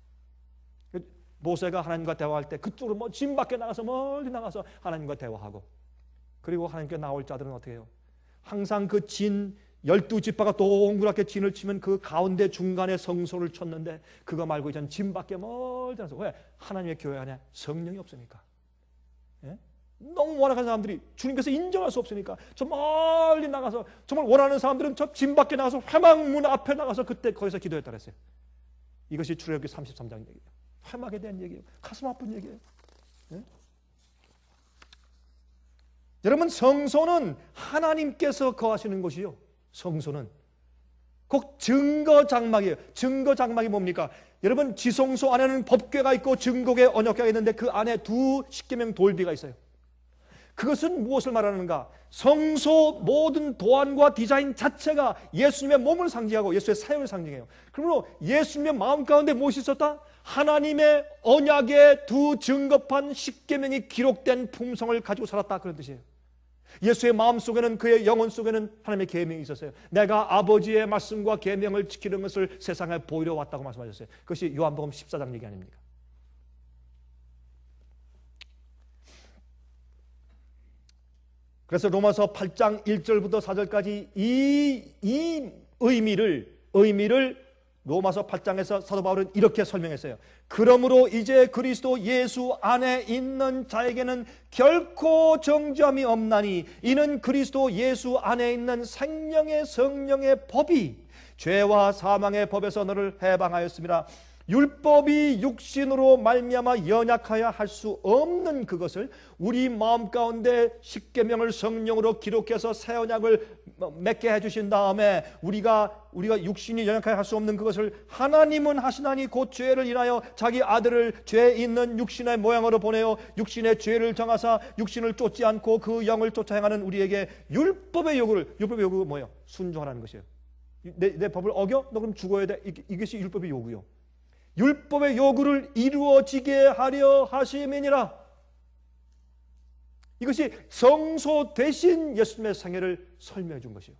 모세가 하나님과 대화할 때 그쪽으로 뭐 진 밖에 나가서 멀리 나가서 하나님과 대화하고, 그리고 하나님께 나올 자들은 어떻게 해요? 항상 그 진 열두 지파가 동그랗게 진을 치면 그 가운데 중간에 성소를 쳤는데 그거 말고 이제는 진 밖에 멀리 나서. 왜? 하나님의 교회 안에 성령이 없으니까. 예? 너무 완악한 사람들이 주님께서 인정할 수 없으니까 저 멀리 나가서, 정말 원하는 사람들은 저 진 밖에 나가서 회막문 앞에 나가서 그때 거기서 기도했다 그랬어요. 이것이 출애굽기 삼십삼 장 얘기예요. 회막에 대한 얘기예요. 가슴 아픈 얘기예요. 예? 여러분, 성소는 하나님께서 거하시는 곳이요, 성소는 꼭 증거 장막이에요. 증거 장막이 뭡니까? 여러분, 지성소 안에는 법궤가 있고 증거궤 언약궤가 있는데 그 안에 두 십계명 돌비가 있어요. 그것은 무엇을 말하는가? 성소 모든 도안과 디자인 자체가 예수님의 몸을 상징하고 예수의 사역을 상징해요. 그러므로 예수님의 마음 가운데 무엇이 있었다? 하나님의 언약의 두 증거판 십계명이 기록된 품성을 가지고 살았다, 그런 뜻이에요. 예수의 마음 속에는, 그의 영혼 속에는 하나님의 계명이 있었어요. 내가 아버지의 말씀과 계명을 지키는 것을 세상에 보이려 왔다고 말씀하셨어요. 그것이 요한복음 십사 장 얘기 아닙니까? 그래서 로마서 팔 장 일 절부터 사 절까지 이, 이 의미를 의미를 로마서 팔 장에서 사도 바울은 이렇게 설명했어요. 그러므로 이제 그리스도 예수 안에 있는 자에게는 결코 정죄함이 없나니 이는 그리스도 예수 안에 있는 생명의 성령의 법이 죄와 사망의 법에서 너를 해방하였습니다. 율법이 육신으로 말미암아 연약하여 할 수 없는 그것을 우리 마음 가운데 십계명을 성령으로 기록해서 새 언약을 맺게 해주신 다음에 우리가 우리가 육신이 연약하여 할 수 없는 그것을 하나님은 하시나니 곧 죄를 인하여 자기 아들을 죄 있는 육신의 모양으로 보내어 육신의 죄를 정하사 육신을 쫓지 않고 그 영을 쫓아 행하는 우리에게 율법의 요구를, 율법의 요구가 뭐예요? 순종하라는 것이에요. 내, 내 법을 어겨? 너 그럼 죽어야 돼. 이것이 율법의 요구요. 율법의 요구를 이루어지게 하려 하심이니라. 이것이 성소 대신 예수님의 생애를 설명해 준 것이에요.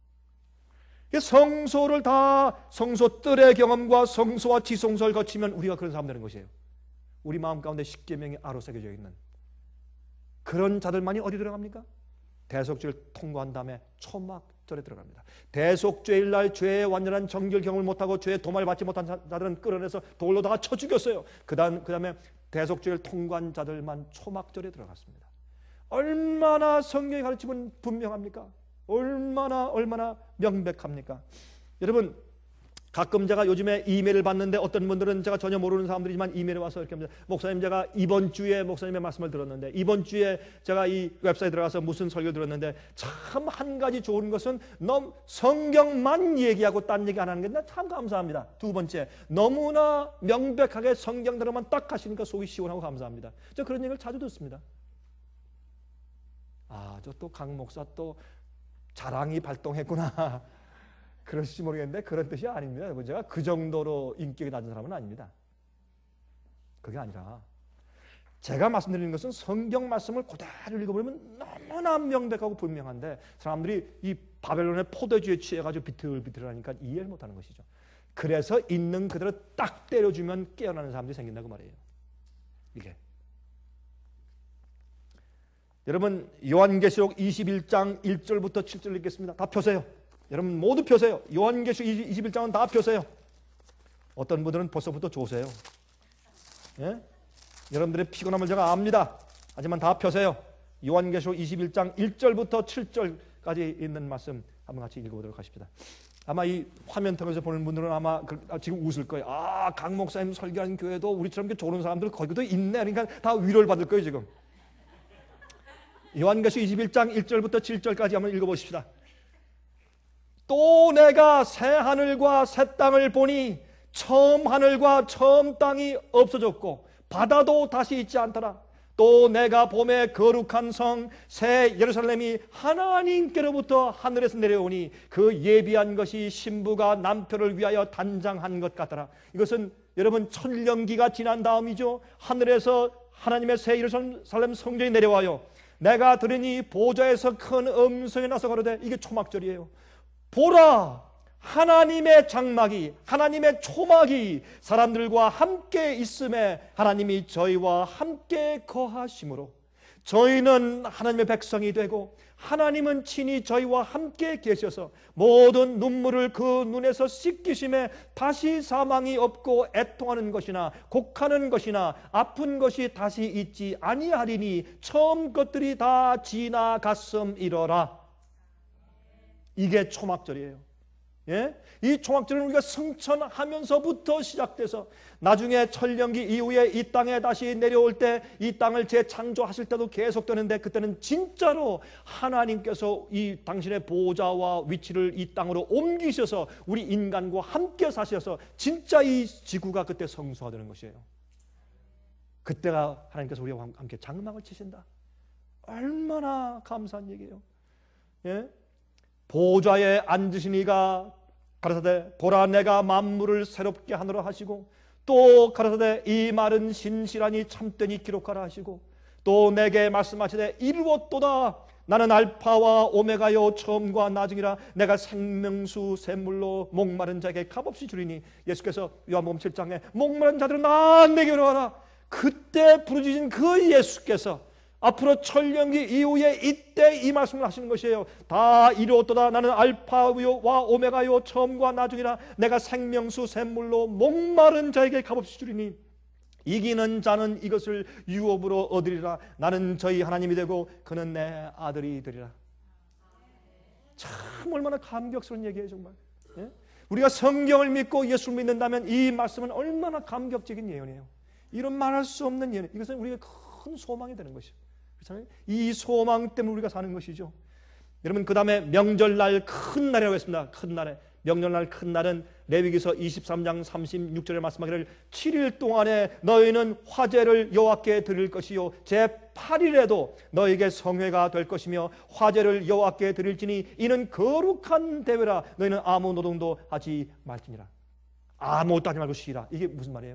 성소를 다 성소 뜰의 경험과 성소와 지성소를 거치면 우리가 그런 사람 되는 것이에요. 우리 마음 가운데 십계명이 아로 새겨져 있는 그런 자들만이 어디 들어갑니까? 대속죄를 통과한 다음에 초막절에 들어갑니다. 대속죄일 날 죄의 완전한 정결 경험을 못하고 죄의 도마를 받지 못한 자들은 끌어내서 돌로다가 쳐 죽였어요. 그 다음, 그 다음에 대속죄를 통과한 자들만 초막절에 들어갔습니다. 얼마나 성경의 가르침은 분명합니까? 얼마나 얼마나 명백합니까? 여러분, 가끔 제가 요즘에 이메일을 받는데 어떤 분들은 제가 전혀 모르는 사람들이지만 이메일에 와서 이렇게 합니다. 목사님, 제가 이번 주에 목사님의 말씀을 들었는데, 이번 주에 제가 이 웹사이트에 들어가서 무슨 설교 들었는데 참 한 가지 좋은 것은 너무 성경만 얘기하고 딴 얘기 안 하는 게 참 감사합니다. 두 번째, 너무나 명백하게 성경대로만 딱 하시니까 속이 시원하고 감사합니다. 저 그런 얘기를 자주 듣습니다. 아, 저 또 강 목사 또 자랑이 발동했구나. 그럴지 모르겠는데 그런 뜻이 아닙니다. 제가 그 정도로 인격이 낮은 사람은 아닙니다. 그게 아니라 제가 말씀드리는 것은 성경 말씀을 그대로 읽어보면 너무나 명백하고 분명한데 사람들이 이 바벨론의 포도주에 취해가지고 비틀비틀하니까 이해를 못하는 것이죠. 그래서 있는 그대로 딱 때려주면 깨어나는 사람들이 생긴다고 말이에요. 이게 여러분, 요한계시록 이십일 장 일 절부터 칠 절 읽겠습니다. 다 펴세요. 여러분 모두 펴세요. 요한계시록 이십일 장은 다 펴세요. 어떤 분들은 벌써부터 조세요. 예? 여러분들의 피곤함을 제가 압니다. 하지만 다 펴세요. 요한계시록 이십일 장 일 절부터 칠 절까지 있는 말씀 한번 같이 읽어보도록 하십시다. 아마 이 화면 통해서 보는 분들은 아마 지금 웃을 거예요. 아, 강 목사님 설교하는 교회도 우리처럼 이렇게 좋은 사람들 거기도 있네. 그러니까 다 위로를 받을 거예요 지금. 요한계시록 이십일 장 일 절부터 칠 절까지 한번 읽어보십시다. 또 내가 새 하늘과 새 땅을 보니 처음 하늘과 처음 땅이 없어졌고 바다도 다시 있지 않더라. 또 내가 봄에 거룩한 성 새 예루살렘이 하나님께로부터 하늘에서 내려오니 그 예비한 것이 신부가 남편을 위하여 단장한 것 같더라. 이것은 여러분 천년기가 지난 다음이죠. 하늘에서 하나님의 새 예루살렘 성전이 내려와요. 내가 들으니 보좌에서 큰 음성이 나서 가로되, 이게 초막절이에요. 보라, 하나님의 장막이, 하나님의 초막이 사람들과 함께 있음에 하나님이 저희와 함께 거하심으로 저희는 하나님의 백성이 되고 하나님은 친히 저희와 함께 계셔서 모든 눈물을 그 눈에서 씻기심에 다시 사망이 없고 애통하는 것이나 곡하는 것이나 아픈 것이 다시 있지 아니하리니 처음 것들이 다 지나갔음이러라. 이게 초막절이에요. 예? 이 초막절은 우리가 승천하면서부터 시작돼서 나중에 천년기 이후에 이 땅에 다시 내려올 때 이 땅을 재창조하실 때도 계속되는데, 그때는 진짜로 하나님께서 이 당신의 보좌와 위치를 이 땅으로 옮기셔서 우리 인간과 함께 사셔서 진짜 이 지구가 그때 성소화되는 것이에요. 그때가 하나님께서 우리와 함께 장막을 치신다. 얼마나 감사한 얘기예요. 예? 보좌에 앉으신 이가 가라사대 보라 내가 만물을 새롭게 하노라 하시고, 또 가라사대 이 말은 신실하니 참되니 기록하라 하시고, 또 내게 말씀하시되 이루었도다. 나는 알파와 오메가요 처음과 나중이라. 내가 생명수 샘물로 목마른 자에게 값없이 주리니. 예수께서 요한복음 칠 장에 목마른 자들은 나 내게로 와라. 그때 부르짖은 그 예수께서 앞으로 천년기 이후에 이때 이 말씀을 하시는 것이에요. 다 이루었도다. 나는 알파와 오메가요 처음과 나중이라. 내가 생명수 샘물로 목마른 자에게 값없이 주리니 이기는 자는 이것을 유업으로 얻으리라. 나는 저희 하나님이 되고 그는 내 아들이 되리라. 참 얼마나 감격스러운 얘기예요 정말. 예? 우리가 성경을 믿고 예수를 믿는다면 이 말씀은 얼마나 감격적인 예언이에요. 이런 말할 수 없는 예언. 이것은 우리가 큰 소망이 되는 것이죠. 그렇잖아요. 이 소망 때문에 우리가 사는 것이죠. 여러분, 그 다음에 명절날 큰 날이라고 했습니다. 큰 날에. 명절날 큰 날은 레위기서 이십삼 장 삼십육 절에 말씀하기를 칠 일 동안에 너희는 화제를 여호와께 드릴 것이요 제팔 일에도 너희에게 성회가 될 것이며 화제를 여호와께 드릴지니 이는 거룩한 대회라. 너희는 아무 노동도 하지 말지니라. 아무것도 하지 말고 쉬라. 이게 무슨 말이에요?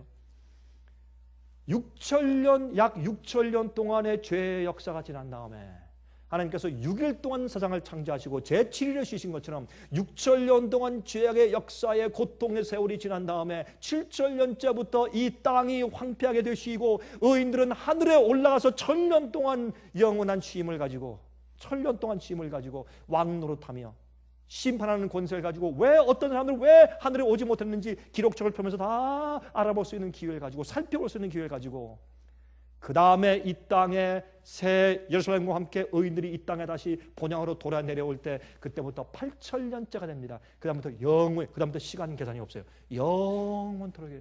육천 년, 약 육천 년 동안의 죄의 역사가 지난 다음에 하나님께서 육 일 동안 세상을 창조하시고 제칠 일에 쉬신 것처럼 육천 년 동안 죄악의 역사의 고통의 세월이 지난 다음에 칠천 년째부터 이 땅이 황폐하게 되시고 의인들은 하늘에 올라가서 천년 동안 영원한 쉼을 가지고 천년 동안 쉼을 가지고 왕노릇하며 심판하는 권세를 가지고 왜 어떤 사람들은 왜 하늘에 오지 못했는지 기록책을 펴면서 다 알아볼 수 있는 기회를 가지고 살펴볼 수 있는 기회를 가지고 그 다음에 이 땅에 새 예루살렘과 함께 의인들이 이 땅에 다시 본향으로 돌아 내려올 때 그때부터 팔천 년째가 됩니다. 그 다음부터 영원, 그 다음부터 시간 계산이 없어요. 영원토록이에요.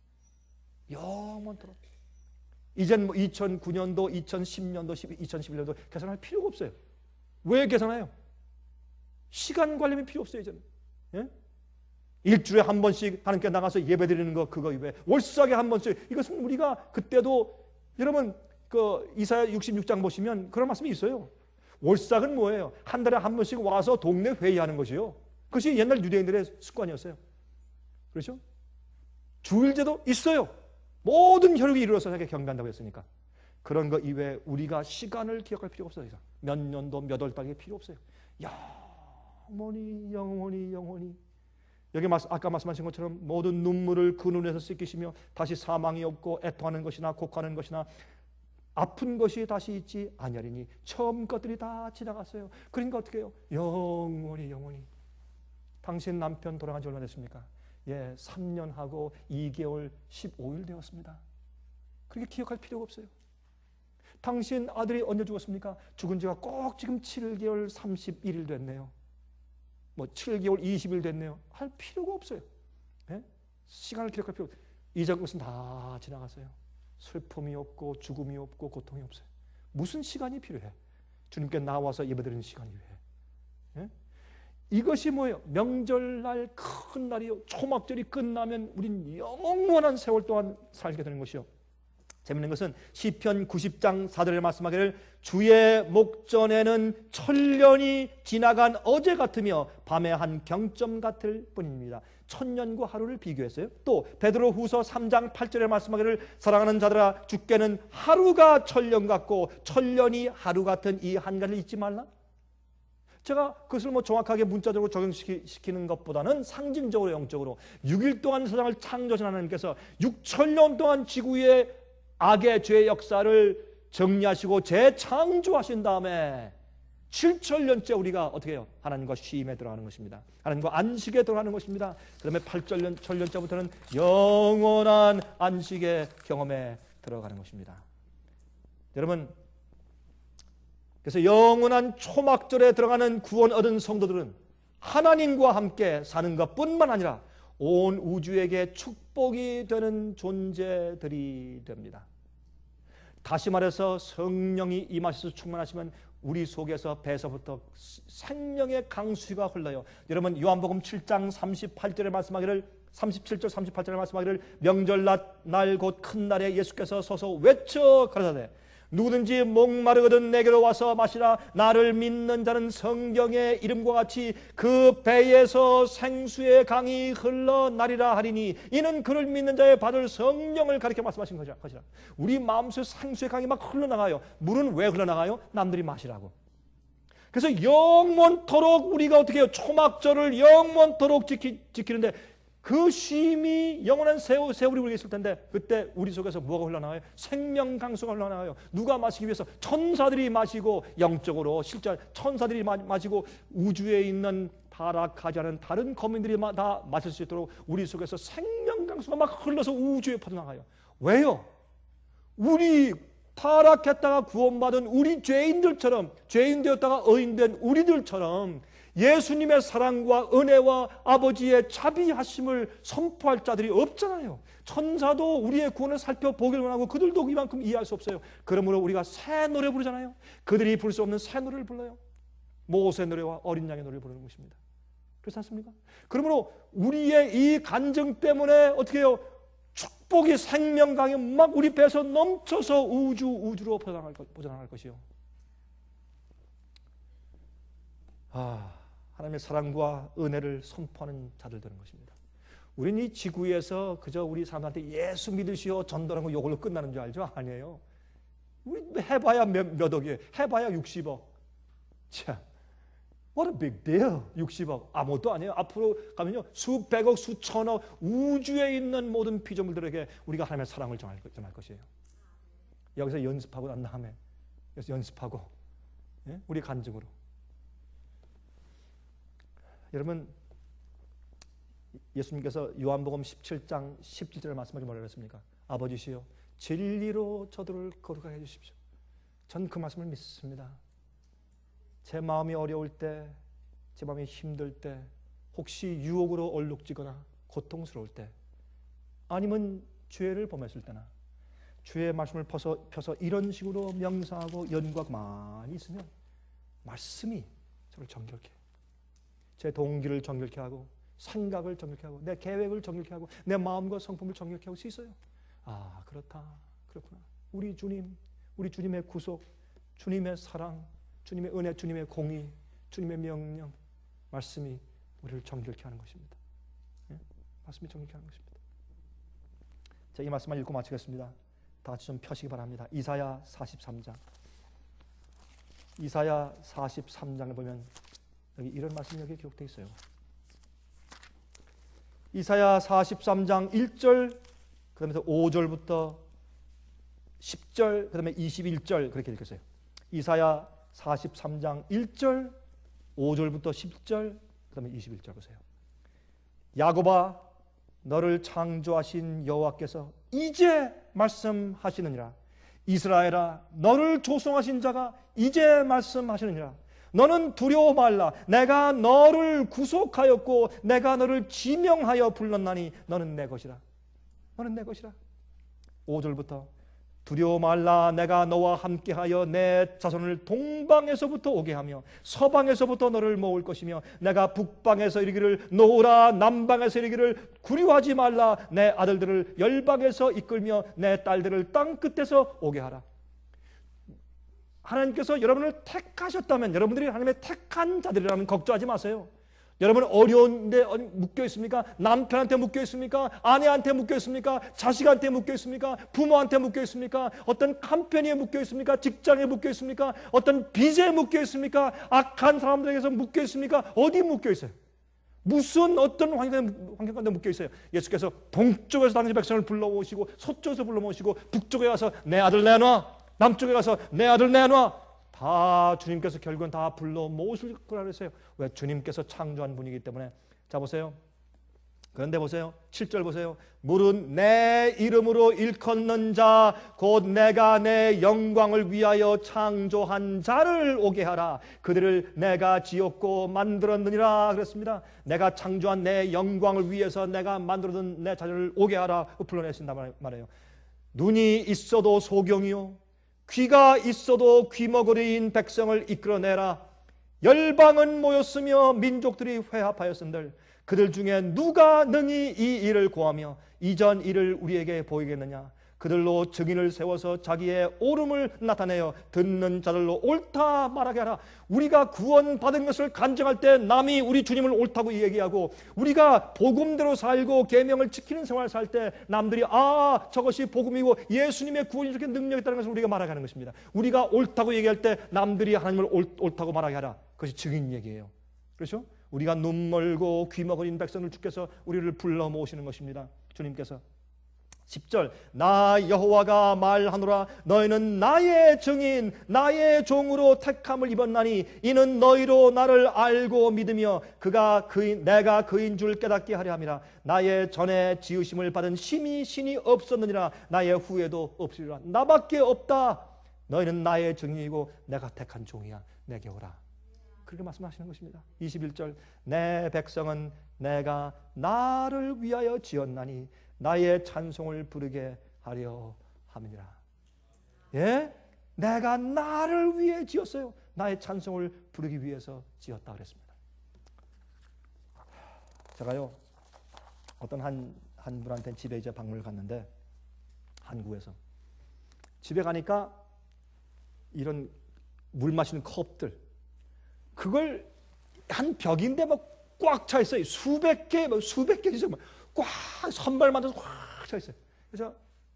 영원토록. 이젠 뭐 이천구 년도, 이천십 년도, 이천십일 년도 계산할 필요가 없어요. 왜 계산해요? 시간 관리면 필요 없어요. 이제는. 예? 일주일에 한 번씩 하나님께 나가서 예배 드리는 거 그거 이외에 월삭에 한 번씩, 이것은 우리가 그때도 여러분 그 이사야 육십육 장 보시면 그런 말씀이 있어요. 월삭은 뭐예요? 한 달에 한 번씩 와서 동네 회의하는 것이요. 그것이 옛날 유대인들의 습관이었어요. 그렇죠? 주일제도 있어요. 모든 혈육이 이루어서 자기가 경배한다고 했으니까. 그런 거 이외에 우리가 시간을 기억할 필요가 없어요. 몇 년도 몇 월 달이 필요 없어요. 영원히 영원히 영원히. 여기 아까 말씀하신 것처럼 모든 눈물을 그 눈에서 씻기시며 다시 사망이 없고 애통하는 것이나 곡하는 것이나 아픈 것이 다시 있지 아니하리니 처음 것들이 다 지나갔어요. 그러니까 어떻게 해요? 영원히 영원히. 당신 남편 돌아간 지 얼마 됐습니까? 예, 삼 년하고 이 개월 십오 일 되었습니다. 그렇게 기억할 필요가 없어요. 당신 아들이 언제 죽었습니까? 죽은 지가 꼭 지금 칠 개월 삼십일 일 됐네요. 뭐 칠 개월 이십 일 됐네요. 할 필요가 없어요. 네? 시간을 기록할 필요 없어요. 이전 것은 다 지나갔어요. 슬픔이 없고 죽음이 없고 고통이 없어요. 무슨 시간이 필요해? 주님께 나와서 예배드리는 시간이 왜? 네? 이것이 뭐예요? 명절날 큰 날이요. 초막절이 끝나면 우린 영원한 세월 동안 살게 되는 것이요. 재밌는 것은 시편 구십 장 사 절에 말씀하기를 주의 목전에는 천년이 지나간 어제 같으며 밤의 한 경점 같을 뿐입니다. 천년과 하루를 비교했어요. 또 베드로 후서 삼 장 팔 절에 말씀하기를 사랑하는 자들아 주께는 하루가 천년 같고 천년이 하루 같은 이 한 가지를 잊지 말라. 제가 그것을 뭐 정확하게 문자적으로 적용시키는 것보다는 상징적으로 영적으로 육 일 동안 세상을 창조하신 하나님께서 육천 년 동안 지구의 악의 죄의 역사를 정리하시고 재창조하신 다음에 칠천 년째 우리가 어떻게 해요? 하나님과 쉼에 들어가는 것입니다. 하나님과 안식에 들어가는 것입니다. 그 다음에 팔천 년째부터는 영원한 안식의 경험에 들어가는 것입니다. 여러분, 그래서 영원한 초막절에 들어가는 구원 얻은 성도들은 하나님과 함께 사는 것뿐만 아니라 온 우주에게 축복이 되는 존재들이 됩니다. 다시 말해서 성령이 임하셔서 충만하시면 우리 속에서 배에서부터 생명의 강수가 흘러요. 여러분 요한복음 칠 장 삼십팔 절에 말씀하기를 삼십칠 절 삼십팔 절에 말씀하기를 명절날 곧 큰 날에 예수께서 서서 외쳐 가라사대 누구든지 목마르거든 내게로 와서 마시라. 나를 믿는 자는 성경의 이름과 같이 그 배에서 생수의 강이 흘러나리라 하리니 이는 그를 믿는 자의 받을 성령을 가리켜 말씀하신 것이라. 우리 마음속에 생수의 강이 막 흘러나가요. 물은 왜 흘러나가요? 남들이 마시라고. 그래서 영원토록 우리가 어떻게 해요? 초막절을 영원토록 지키, 지키는데 그 쉼이 영원한 세월, 세월이 우리가 있을 텐데 그때 우리 속에서 뭐가 흘러나와요? 생명 강수가 흘러나와요. 누가 마시기 위해서? 천사들이 마시고 영적으로 실제 천사들이 마, 마시고 우주에 있는 타락하지 않은 다른 거민들이 다 마실 수 있도록 우리 속에서 생명 강수가 막 흘러서 우주에 퍼져나가요. 왜요? 우리 타락했다가 구원받은 우리 죄인들처럼 죄인 되었다가 의인된 우리들처럼 예수님의 사랑과 은혜와 아버지의 자비하심을 선포할 자들이 없잖아요. 천사도 우리의 구원을 살펴보기를 원하고 그들도 이만큼 이해할 수 없어요. 그러므로 우리가 새 노래 부르잖아요. 그들이 부를 수 없는 새 노래를 불러요. 모세 노래와 어린 양의 노래를 부르는 것입니다. 그렇지 않습니까? 그러므로 우리의 이 간증 때문에 어떻게 해요? 축복이 생명강이 막 우리 배에서 넘쳐서 우주 우주로 퍼져나갈, 퍼져나갈 것이요. 아, 하나님의 사랑과 은혜를 선포하는 자들 되는 것입니다. 우리는 이 지구에서 그저 우리 사람한테 예수 믿으시오 전도하는 거 이걸로 끝나는 줄 알죠? 아니에요. 우리 해봐야 몇, 몇 억이에요. 해봐야 육십억. 참, what a big deal. 육십억 아무것도 아니에요. 앞으로 가면요 수백억, 수천억 우주에 있는 모든 피조물들에게 우리가 하나님의 사랑을 전할, 전할 것이에요. 여기서 연습하고 난 다음에 여기서 연습하고 예? 우리 간증으로. 여러분 예수님께서 요한복음 십칠 장 십칠 절에 말씀하기 뭐라고 했습니까? 아버지시여 진리로 저들을 거룩하게 해주십시오. 전 그 말씀을 믿습니다. 제 마음이 어려울 때, 제 마음이 힘들 때, 혹시 유혹으로 얼룩지거나 고통스러울 때, 아니면 죄를 범했을 때나 주의 말씀을 펴서, 펴서 이런 식으로 명상하고 연구가 많이 있으면 말씀이 저를 정결케 해요. 제 동기를 정결케 하고 생각을 정결케 하고 내 계획을 정결케 하고 내 마음과 성품을 정결케 할 수 있어요. 아 그렇다 그렇구나. 우리 주님, 우리 주님의 구속, 주님의 사랑, 주님의 은혜, 주님의 공의, 주님의 명령, 말씀이 우리를 정결케 하는 것입니다. 예? 말씀이 정결케 하는 것입니다. 자, 이 말씀만 읽고 마치겠습니다. 다 같이 좀 펴시기 바랍니다. 이사야 사십삼 장. 이사야 사십삼 장을 보면 여기 이런 말씀이 여기 기록되어 있어요. 이사야 사십삼 장 일 절, 그 다음에 오 절부터 십 절, 그 다음에 이십일 절 그렇게 읽었어요. 이사야 사십삼 장 일 절, 오 절부터 십 절, 그 다음에 이십일 절 보세요. 야곱아, 너를 창조하신 여호와께서 이제 말씀하시느니라. 이스라엘아, 너를 조성하신 자가 이제 말씀하시느니라. 너는 두려워 말라. 내가 너를 구속하였고 내가 너를 지명하여 불렀나니 너는 내 것이라. 너는 내 것이라. 오 절부터 두려워 말라. 내가 너와 함께하여 내 자손을 동방에서부터 오게 하며 서방에서부터 너를 모을 것이며 내가 북방에서 이르기를 놓으라 남방에서 이르기를 구려하지 말라. 내 아들들을 열방에서 이끌며 내 딸들을 땅 끝에서 오게 하라. 하나님께서 여러분을 택하셨다면, 여러분들이 하나님의 택한 자들이라면 걱정하지 마세요. 여러분 어려운 데 묶여 있습니까? 남편한테 묶여 있습니까? 아내한테 묶여 있습니까? 자식한테 묶여 있습니까? 부모한테 묶여 있습니까? 어떤 컴퍼니에 묶여 있습니까? 직장에 묶여 있습니까? 어떤 빚에 묶여 있습니까? 악한 사람들에게서 묶여 있습니까? 어디 묶여 있어요? 무슨 어떤 환경, 환경 가운데 묶여 있어요? 예수께서 동쪽에서 당시 백성을 불러오시고 서쪽에서 불러오시고 북쪽에 가서 내 아들 내놔, 남쪽에 가서 내 아들 내놔, 다 주님께서 결국은 다 불러 모으실 거라 그랬어요. 왜? 주님께서 창조한 분이기 때문에. 자 보세요. 그런데 보세요. 칠 절 보세요. 물은 내 이름으로 일컫는 자 곧 내가 내 영광을 위하여 창조한 자를 오게 하라. 그들을 내가 지었고 만들었느니라 그랬습니다. 내가 창조한 내 영광을 위해서 내가 만들어둔 내 자를 오게 하라 불러내신단 말이에요. 눈이 있어도 소경이요 귀가 있어도 귀머거리인 백성을 이끌어내라. 열방은 모였으며 민족들이 회합하였음들 그들 중에 누가 능히 이 일을 고하며 이전 일을 우리에게 보이겠느냐. 그들로 증인을 세워서 자기의 옳음을 나타내어 듣는 자들로 옳다 말하게 하라. 우리가 구원받은 것을 간증할 때 남이 우리 주님을 옳다고 얘기하고 우리가 복음대로 살고 계명을 지키는 생활을 살 때 남들이 아 저것이 복음이고 예수님의 구원이 이렇게 능력이 있다는 것을 우리가 말하게 하는 것입니다. 우리가 옳다고 얘기할 때 남들이 하나님을 옳, 옳다고 말하게 하라. 그것이 증인 얘기예요. 그렇죠? 우리가 눈 멀고 귀 먹은 백성을 주께서 우리를 불러 모으시는 것입니다. 주님께서. 십 절 나 여호와가 말하노라. 너희는 나의 증인 나의 종으로 택함을 입었나니 이는 너희로 나를 알고 믿으며 그가 그인 내가 그인 줄 깨닫게 하려 함이라. 나의 전에 지으심을 받은 심히 신이 없었느니라. 나의 후에도 없으리라. 나밖에 없다. 너희는 나의 증인이고 내가 택한 종이야. 내게 오라. 그렇게 말씀하시는 것입니다. 이십일 절 내 백성은 내가 나를 위하여 지었나니 나의 찬송을 부르게 하려 함이니라. 예? 내가 나를 위해 지었어요. 나의 찬송을 부르기 위해서 지었다 그랬습니다. 제가요 어떤 한, 한 분한테 집에 이제 방문을 갔는데 한국에서 집에 가니까 이런 물 마시는 컵들 그걸 한 벽인데 막 꽉 차 있어요. 수백 개, 막 수백 개 있어요. 꽉 선발 만들어서 꽉 차 있어요. 그래서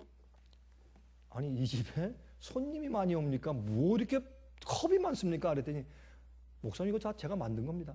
아니 이 집에 손님이 많이 옵니까? 뭐 이렇게 컵이 많습니까? 그랬더니 목사님 이거 제가 만든 겁니다.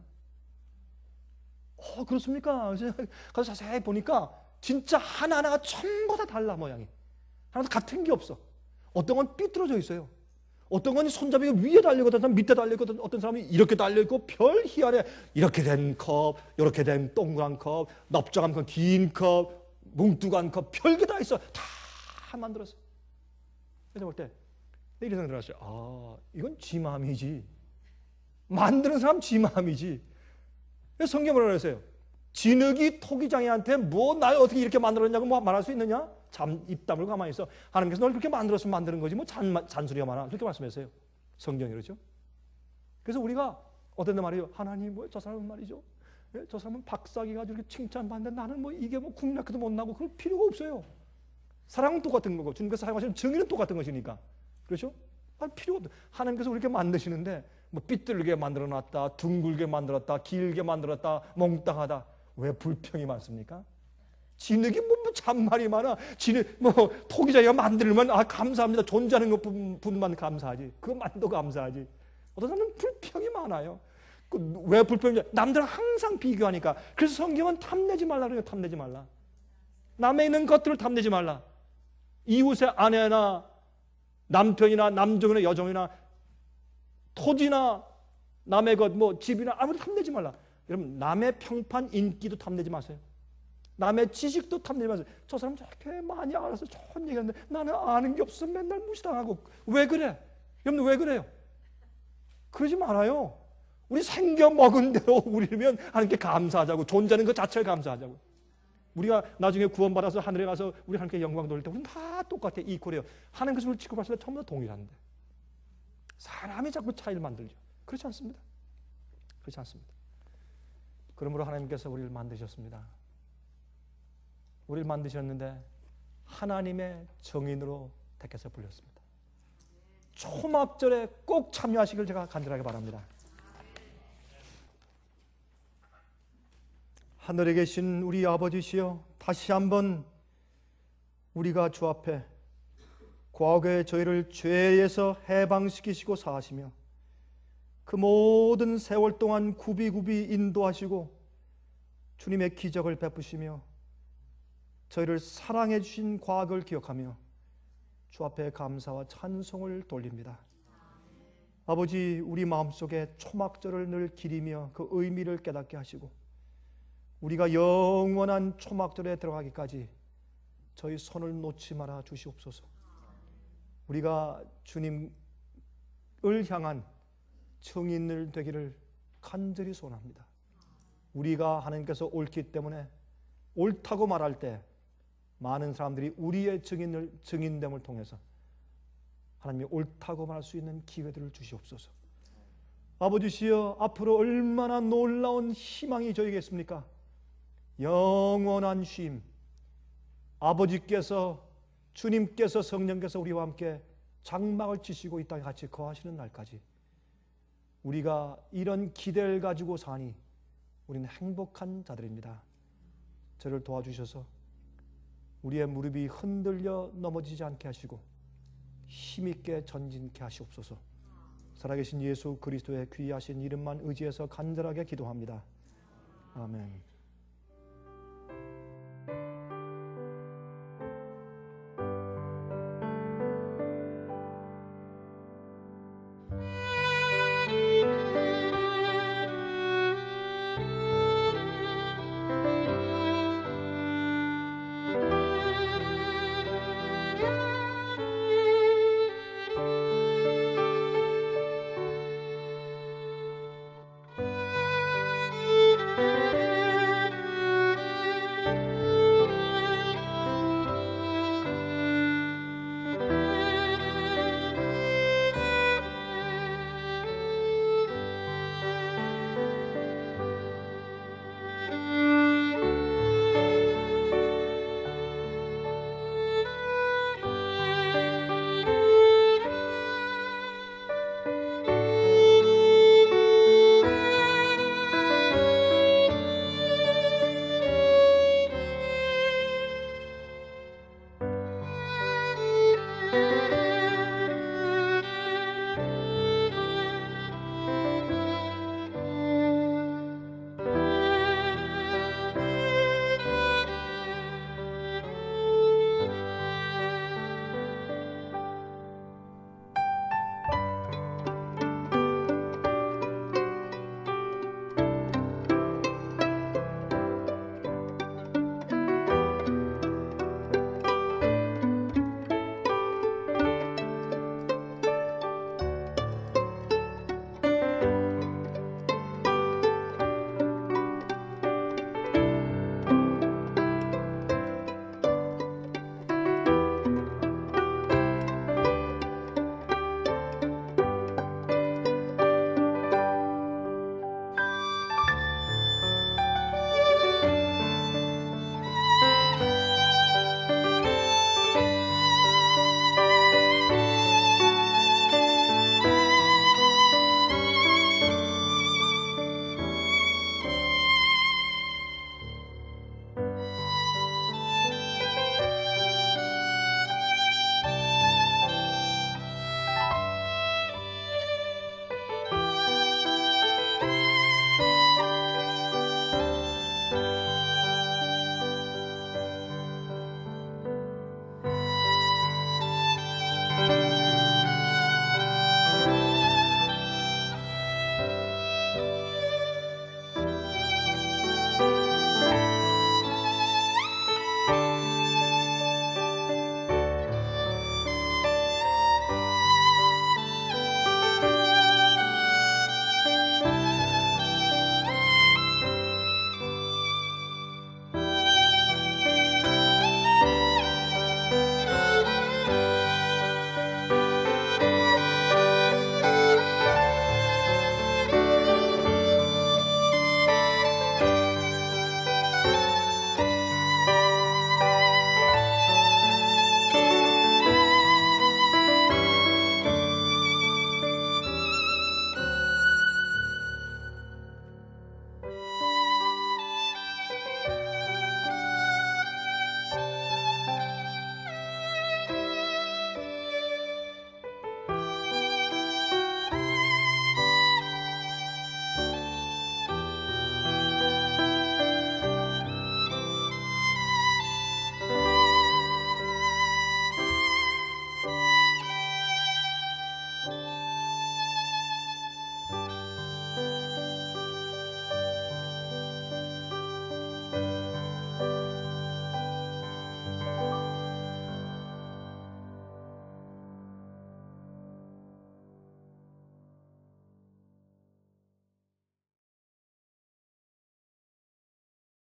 어 그렇습니까? 그래서 가서 자세히 보니까 진짜 하나하나가 전부 다 달라 모양이. 하나도 같은 게 없어. 어떤 건 삐뚤어져 있어요. 어떤 건 손잡이가 위에 달려있고 어떤 사람은 밑에 달려있고 어떤 사람이 이렇게 달려있고 별 희한해. 이렇게 된 컵, 이렇게 된 동그란 컵, 넓적한 컵, 긴 컵, 뭉뚱한 컵 별게 다 있어. 다 만들었어. 그래서 볼 때 이런 생각이 들었어요. 아 이건 지 마음이지. 만드는 사람 지 마음이지. 그래서 성경을 그랬어요. 진흙이 토기장이한테 뭐 날 어떻게 이렇게 만들었냐고 뭐 말할 수 있느냐? 잠, 입 다물고 가만히 있어. 하나님께서 널 그렇게 만들었으면 만드는 거지 뭐 잔, 잔소리가 많아. 그렇게 말씀했어요. 성경이 그렇죠? 그래서 우리가 어떤 데 말이에요. 하나님 뭐 저 사람은 말이죠. 예? 저 사람은 박사기 가지고 이렇게 칭찬받는데 나는 뭐 이게 뭐 국락도 못 나고 그럴 필요가 없어요. 사랑은 똑같은 거고 주님께서 사용하시는 증인은 똑같은 것이니까. 그렇죠? 할 필요가 없다. 하나님께서 우리 이렇게 만드시는데 뭐 삐뚤게 만들어놨다. 둥글게 만들었다. 길게 만들었다. 몽땅하다. 왜 불평이 많습니까? 진흙이 뭐, 뭐 잔말이 많아. 진흙 뭐 토기자기가 만들면 아 감사합니다. 존재하는 것뿐만 감사하지. 그것만도 감사하지. 어떤 사람은 불평이 많아요. 그 왜 불평이냐? 남들은 항상 비교하니까. 그래서 성경은 탐내지 말라 그래요. 탐내지 말라. 남에 있는 것들을 탐내지 말라. 이웃의 아내나 남편이나 남종이나 여종이나 토지나 남의 것 뭐 집이나 아무리 탐내지 말라. 여러분 남의 평판 인기도 탐내지 마세요. 남의 지식도 탐내지 마세요. 저 사람 저렇게 많이 알아서 좋은 얘기하는데 나는 아는 게 없어서 맨날 무시당하고. 왜 그래? 여러분 왜 그래요? 그러지 말아요. 우리 생겨 먹은 대로 우리면 하나님께 감사하자고. 존재하는 것 자체를 감사하자고. 우리가 나중에 구원받아서 하늘에 가서 우리 하나님께 영광 돌릴 때 우리는 다 똑같아. 이퀄이에요. 하나님께서 우리를 취급하실 때 전부 다 동일한데 사람이 자꾸 차이를 만들죠. 그렇지 않습니다. 그렇지 않습니다. 그러므로 하나님께서 우리를 만드셨습니다. 우리를 만드셨는데 하나님의 정인으로 택해서 불렸습니다. 초막절에 꼭 참여하시길 제가 간절하게 바랍니다. 하늘에 계신 우리 아버지시여, 다시 한번 우리가 주 앞에 과거에 저희를 죄에서 해방시키시고 사하시며 그 모든 세월 동안 굽이굽이 인도하시고 주님의 기적을 베푸시며 저희를 사랑해 주신 과거를 기억하며 주 앞에 감사와 찬송을 돌립니다. 아버지, 우리 마음속에 초막절을 늘 기리며 그 의미를 깨닫게 하시고 우리가 영원한 초막절에 들어가기까지 저희 손을 놓지 말아 주시옵소서. 우리가 주님을 향한 증인을 되기를 간절히 소원합니다. 우리가 하나님께서 옳기 때문에 옳다고 말할 때 많은 사람들이 우리의 증인을, 증인됨을 통해서 하나님이 옳다고 말할 수 있는 기회들을 주시옵소서. 아버지시여, 앞으로 얼마나 놀라운 희망이 저에게 있습니까? 영원한 쉼, 아버지께서, 주님께서, 성령께서 우리와 함께 장막을 치시고 이 땅에 같이 거하시는 날까지 우리가 이런 기대를 가지고 사니 우리는 행복한 자들입니다. 저를 도와주셔서 우리의 무릎이 흔들려 넘어지지 않게 하시고 힘있게 전진케 하시옵소서. 살아계신 예수 그리스도의 귀하신 이름만 의지해서 간절하게 기도합니다. 아멘.